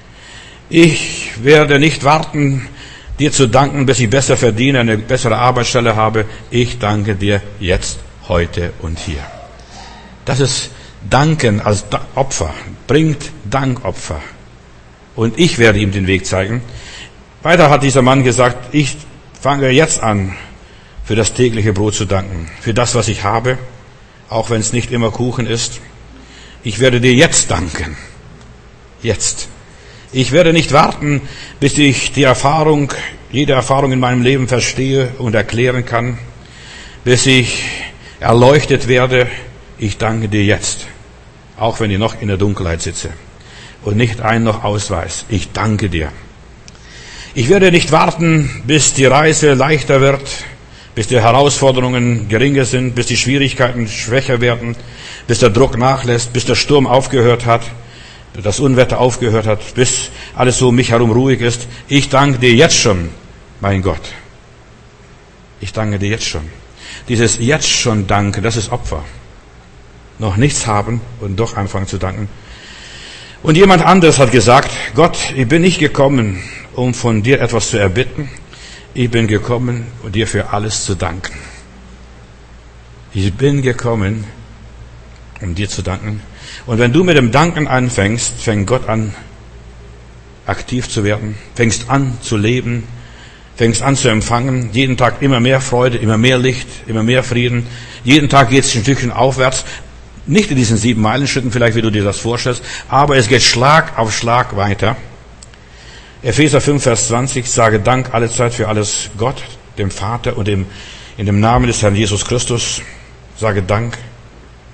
Ich werde nicht warten, dir zu danken, bis ich besser verdiene, eine bessere Arbeitsstelle habe. Ich danke dir jetzt, heute und hier. Das ist Danken als Opfer. Bringt Dankopfer. Und ich werde ihm den Weg zeigen. Weiter hat dieser Mann gesagt, ich fange jetzt an, für das tägliche Brot zu danken. Für das, was ich habe, auch wenn es nicht immer Kuchen ist. Ich werde dir jetzt danken. Jetzt. Ich werde nicht warten, bis ich jede Erfahrung in meinem Leben verstehe und erklären kann, bis ich erleuchtet werde. Ich danke dir jetzt, auch wenn ich noch in der Dunkelheit sitze und nicht ein noch ausweis. Ich danke dir. Ich werde nicht warten, bis die Reise leichter wird, bis die Herausforderungen geringer sind, bis die Schwierigkeiten schwächer werden, bis der Druck nachlässt, bis der Sturm aufgehört hat, das Unwetter aufgehört hat, bis alles so um mich herum ruhig ist. Ich danke dir jetzt schon, mein Gott. Ich danke dir jetzt schon. Dieses jetzt schon Danke, das ist Opfer. Noch nichts haben und doch anfangen zu danken. Und jemand anderes hat gesagt, Gott, ich bin nicht gekommen, um von dir etwas zu erbitten. Ich bin gekommen, um dir für alles zu danken. Ich bin gekommen, um dir zu danken. Und wenn du mit dem Danken anfängst, fängt Gott an, aktiv zu werden, fängst an zu leben, fängst an zu empfangen, jeden Tag immer mehr Freude, immer mehr Licht, immer mehr Frieden. Jeden Tag geht es ein Stückchen aufwärts, nicht in diesen 7 Meilenschritten, vielleicht wie du dir das vorstellst, aber es geht Schlag auf Schlag weiter. Epheser 5, Vers 20, sage Dank alle Zeit für alles Gott, dem Vater und in dem Namen des Herrn Jesus Christus, sage Dank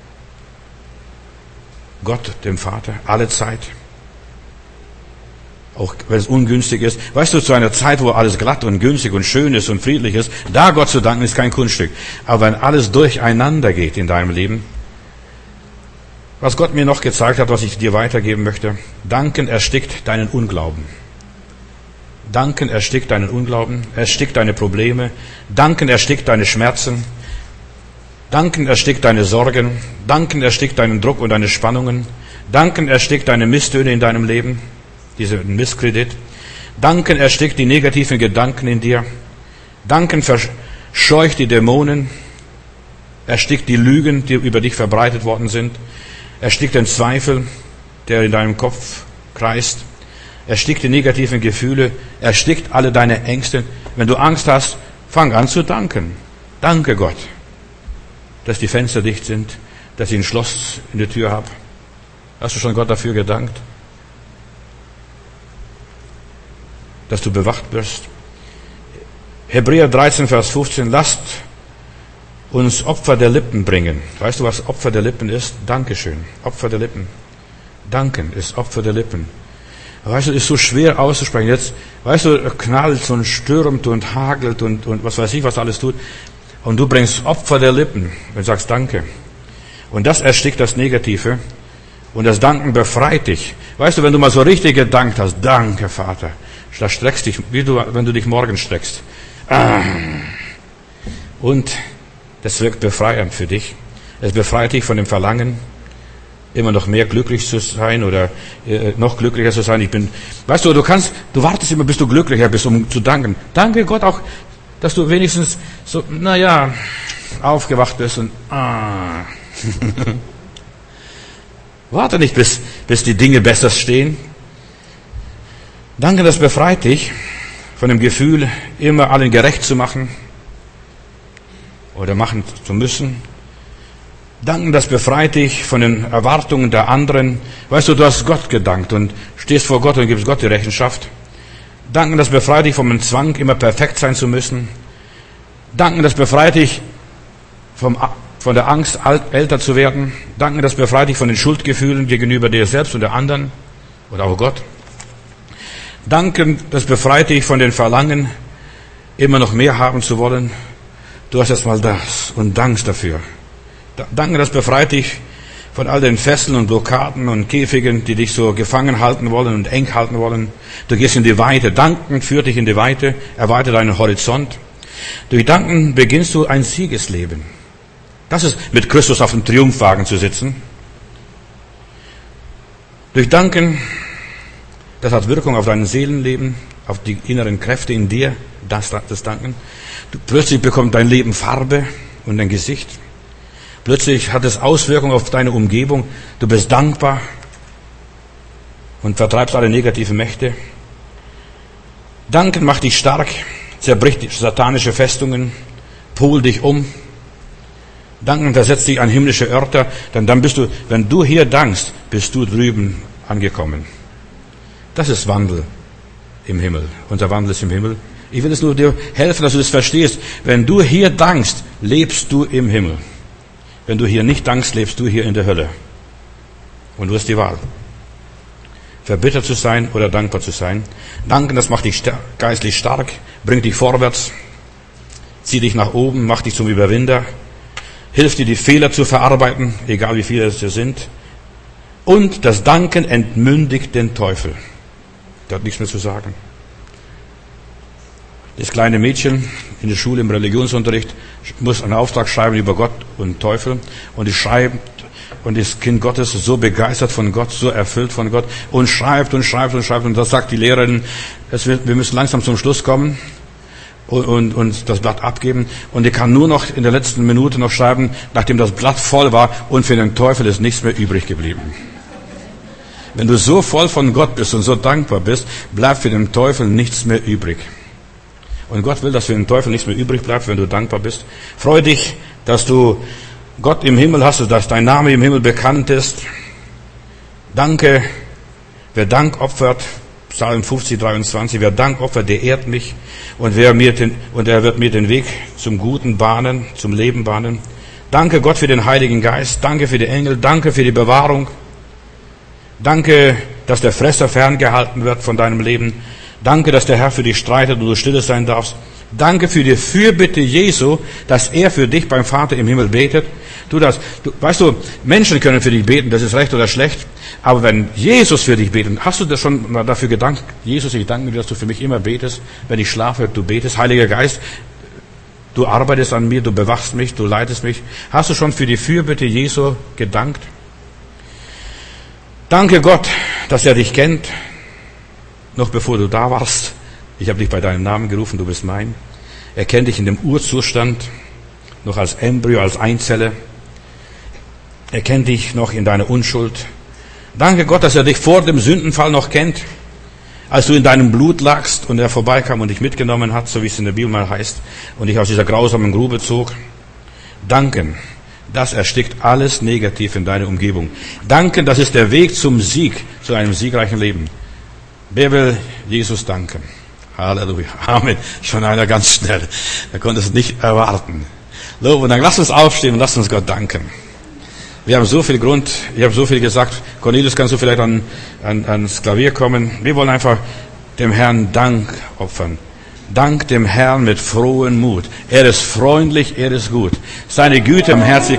Gott, dem Vater, alle Zeit. auch wenn es ungünstig ist. Weißt du, zu einer Zeit, wo alles glatt und günstig und schön ist und friedlich ist, da Gott zu danken, ist kein Kunststück. Aber wenn alles durcheinander geht in deinem Leben, was Gott mir noch gezeigt hat, was ich dir weitergeben möchte, Danken erstickt deinen Unglauben. Danken erstickt deinen Unglauben, erstickt deine Probleme. Danken erstickt deine Schmerzen. Danken erstickt deine Sorgen. Danken erstickt deinen Druck und deine Spannungen. Danken erstickt deine Misstöne in deinem Leben, diesen Misskredit. Danken erstickt die negativen Gedanken in dir. Danken verscheucht die Dämonen. Erstickt die Lügen, die über dich verbreitet worden sind. Erstickt den Zweifel, der in deinem Kopf kreist. Erstickt die negativen Gefühle. Erstickt alle deine Ängste. Wenn du Angst hast, fang an zu danken. Danke Gott, dass die Fenster dicht sind, dass ich ein Schloss in der Tür habe. Hast du schon Gott dafür gedankt? Dass du bewacht wirst? Hebräer 13, Vers 15, lasst uns Opfer der Lippen bringen. Weißt du, was Opfer der Lippen ist? Dankeschön. Opfer der Lippen. Danken ist Opfer der Lippen. Weißt du, ist so schwer auszusprechen. Jetzt, weißt du, knallt und stürmt und hagelt und was weiß ich, was alles tut. Und du bringst Opfer der Lippen und sagst Danke. Und das erstickt das Negative. Und das Danken befreit dich. Weißt du, wenn du mal so richtig gedankt hast, danke Vater, da streckst dich, wenn du dich morgen streckst. Und das wirkt befreiend für dich. Es befreit dich von dem Verlangen, immer noch mehr glücklich zu sein oder noch glücklicher zu sein. Weißt du, du wartest immer, bis du glücklicher bist, um zu danken. Danke Gott auch, dass du wenigstens so, aufgewacht bist und Warte nicht, bis die Dinge besser stehen. Danke, das befreit dich von dem Gefühl, immer allen gerecht zu machen oder machen zu müssen. Danken, das befreit dich von den Erwartungen der anderen. Weißt du, du hast Gott gedankt und stehst vor Gott und gibst Gott die Rechenschaft. Danken, das befreit dich vom Zwang, immer perfekt sein zu müssen. Danken, das befreit dich von der Angst, älter zu werden. Danken, das befreit dich von den Schuldgefühlen gegenüber dir selbst und der anderen oder auch Gott. Danken, das befreit dich von den Verlangen, immer noch mehr haben zu wollen. Du hast jetzt mal das und dankst dafür. Danken, das befreit dich von all den Fesseln und Blockaden und Käfigen, die dich so gefangen halten wollen und eng halten wollen. Du gehst in die Weite. Danken führt dich in die Weite, erweitert deinen Horizont. Durch Danken beginnst du ein Siegesleben. Das ist, mit Christus auf dem Triumphwagen zu sitzen. Durch Danken, das hat Wirkung auf dein Seelenleben, auf die inneren Kräfte in dir, das Danken. Plötzlich bekommt dein Leben Farbe und ein Gesicht. Plötzlich hat es Auswirkungen auf deine Umgebung. Du bist dankbar und vertreibst alle negativen Mächte. Danken macht dich stark, zerbricht satanische Festungen, polt dich um. Danken versetzt dich an himmlische Örter, denn dann bist du, wenn du hier dankst, bist du drüben angekommen. Das ist Wandel im Himmel. Unser Wandel ist im Himmel. Ich will es nur dir helfen, dass du das verstehst. Wenn du hier dankst, lebst du im Himmel. Wenn du hier nicht dankst, lebst du hier in der Hölle. Und du hast die Wahl. Verbittert zu sein oder dankbar zu sein. Danken, das macht dich geistlich stark, bringt dich vorwärts, zieht dich nach oben, macht dich zum Überwinder, hilft dir, die Fehler zu verarbeiten, egal wie viele es sind. Und das Danken entmündigt den Teufel. Der hat nichts mehr zu sagen. Das kleine Mädchen in der Schule im Religionsunterricht muss einen Auftrag schreiben über Gott und Teufel. Und die schreibt, und das Kind Gottes ist so begeistert von Gott, so erfüllt von Gott und schreibt und schreibt und schreibt. Und da sagt die Lehrerin, wir müssen langsam zum Schluss kommen und das Blatt abgeben. Und die kann nur noch in der letzten Minute noch schreiben, nachdem das Blatt voll war, und für den Teufel ist nichts mehr übrig geblieben. Wenn du so voll von Gott bist und so dankbar bist, bleibt für den Teufel nichts mehr übrig. Und Gott will, dass für den Teufel nichts mehr übrig bleibt, wenn du dankbar bist. Freu dich, dass du Gott im Himmel hast, dass dein Name im Himmel bekannt ist. Danke, wer Dank opfert, Psalm 50, 23, wer Dank opfert, der ehrt mich, und er wird mir den Weg zum Guten bahnen, zum Leben bahnen. Danke Gott für den Heiligen Geist, danke für die Engel, danke für die Bewahrung. Danke, dass der Fresser ferngehalten wird von deinem Leben. Danke, dass der Herr für dich streitet und du stille sein darfst. Danke für die Fürbitte Jesu, dass er für dich beim Vater im Himmel betet. Weißt du, Menschen können für dich beten, das ist recht oder schlecht. Aber wenn Jesus für dich betet, hast du das schon mal dafür gedankt? Jesus, ich danke dir, dass du für mich immer betest. Wenn ich schlafe, du betest. Heiliger Geist, du arbeitest an mir, du bewachst mich, du leitest mich. Hast du schon für die Fürbitte Jesu gedankt? Danke Gott, dass er dich kennt, noch bevor du da warst. Ich habe dich bei deinem Namen gerufen, du bist mein. Er kennt dich in dem Urzustand, noch als Embryo, als Einzelle. Er kennt dich noch in deiner Unschuld. Danke Gott, dass er dich vor dem Sündenfall noch kennt, als du in deinem Blut lagst und er vorbeikam und dich mitgenommen hat, so wie es in der Bibel mal heißt, und dich aus dieser grausamen Grube zog. Danken, das erstickt alles negativ in deiner Umgebung. Danken, das ist der Weg zum Sieg, zu einem siegreichen Leben. Wer will Jesus danken? Halleluja. Amen. Schon einer ganz schnell. Er konnte es nicht erwarten. Lob und Dank. Lass uns aufstehen und lass uns Gott danken. Wir haben so viel Grund, ich habe so viel gesagt. Cornelius, kannst du vielleicht ans Klavier kommen? Wir wollen einfach dem Herrn Dank opfern. Dank dem Herrn mit frohem Mut. Er ist freundlich, er ist gut. Seine Güte im Herzen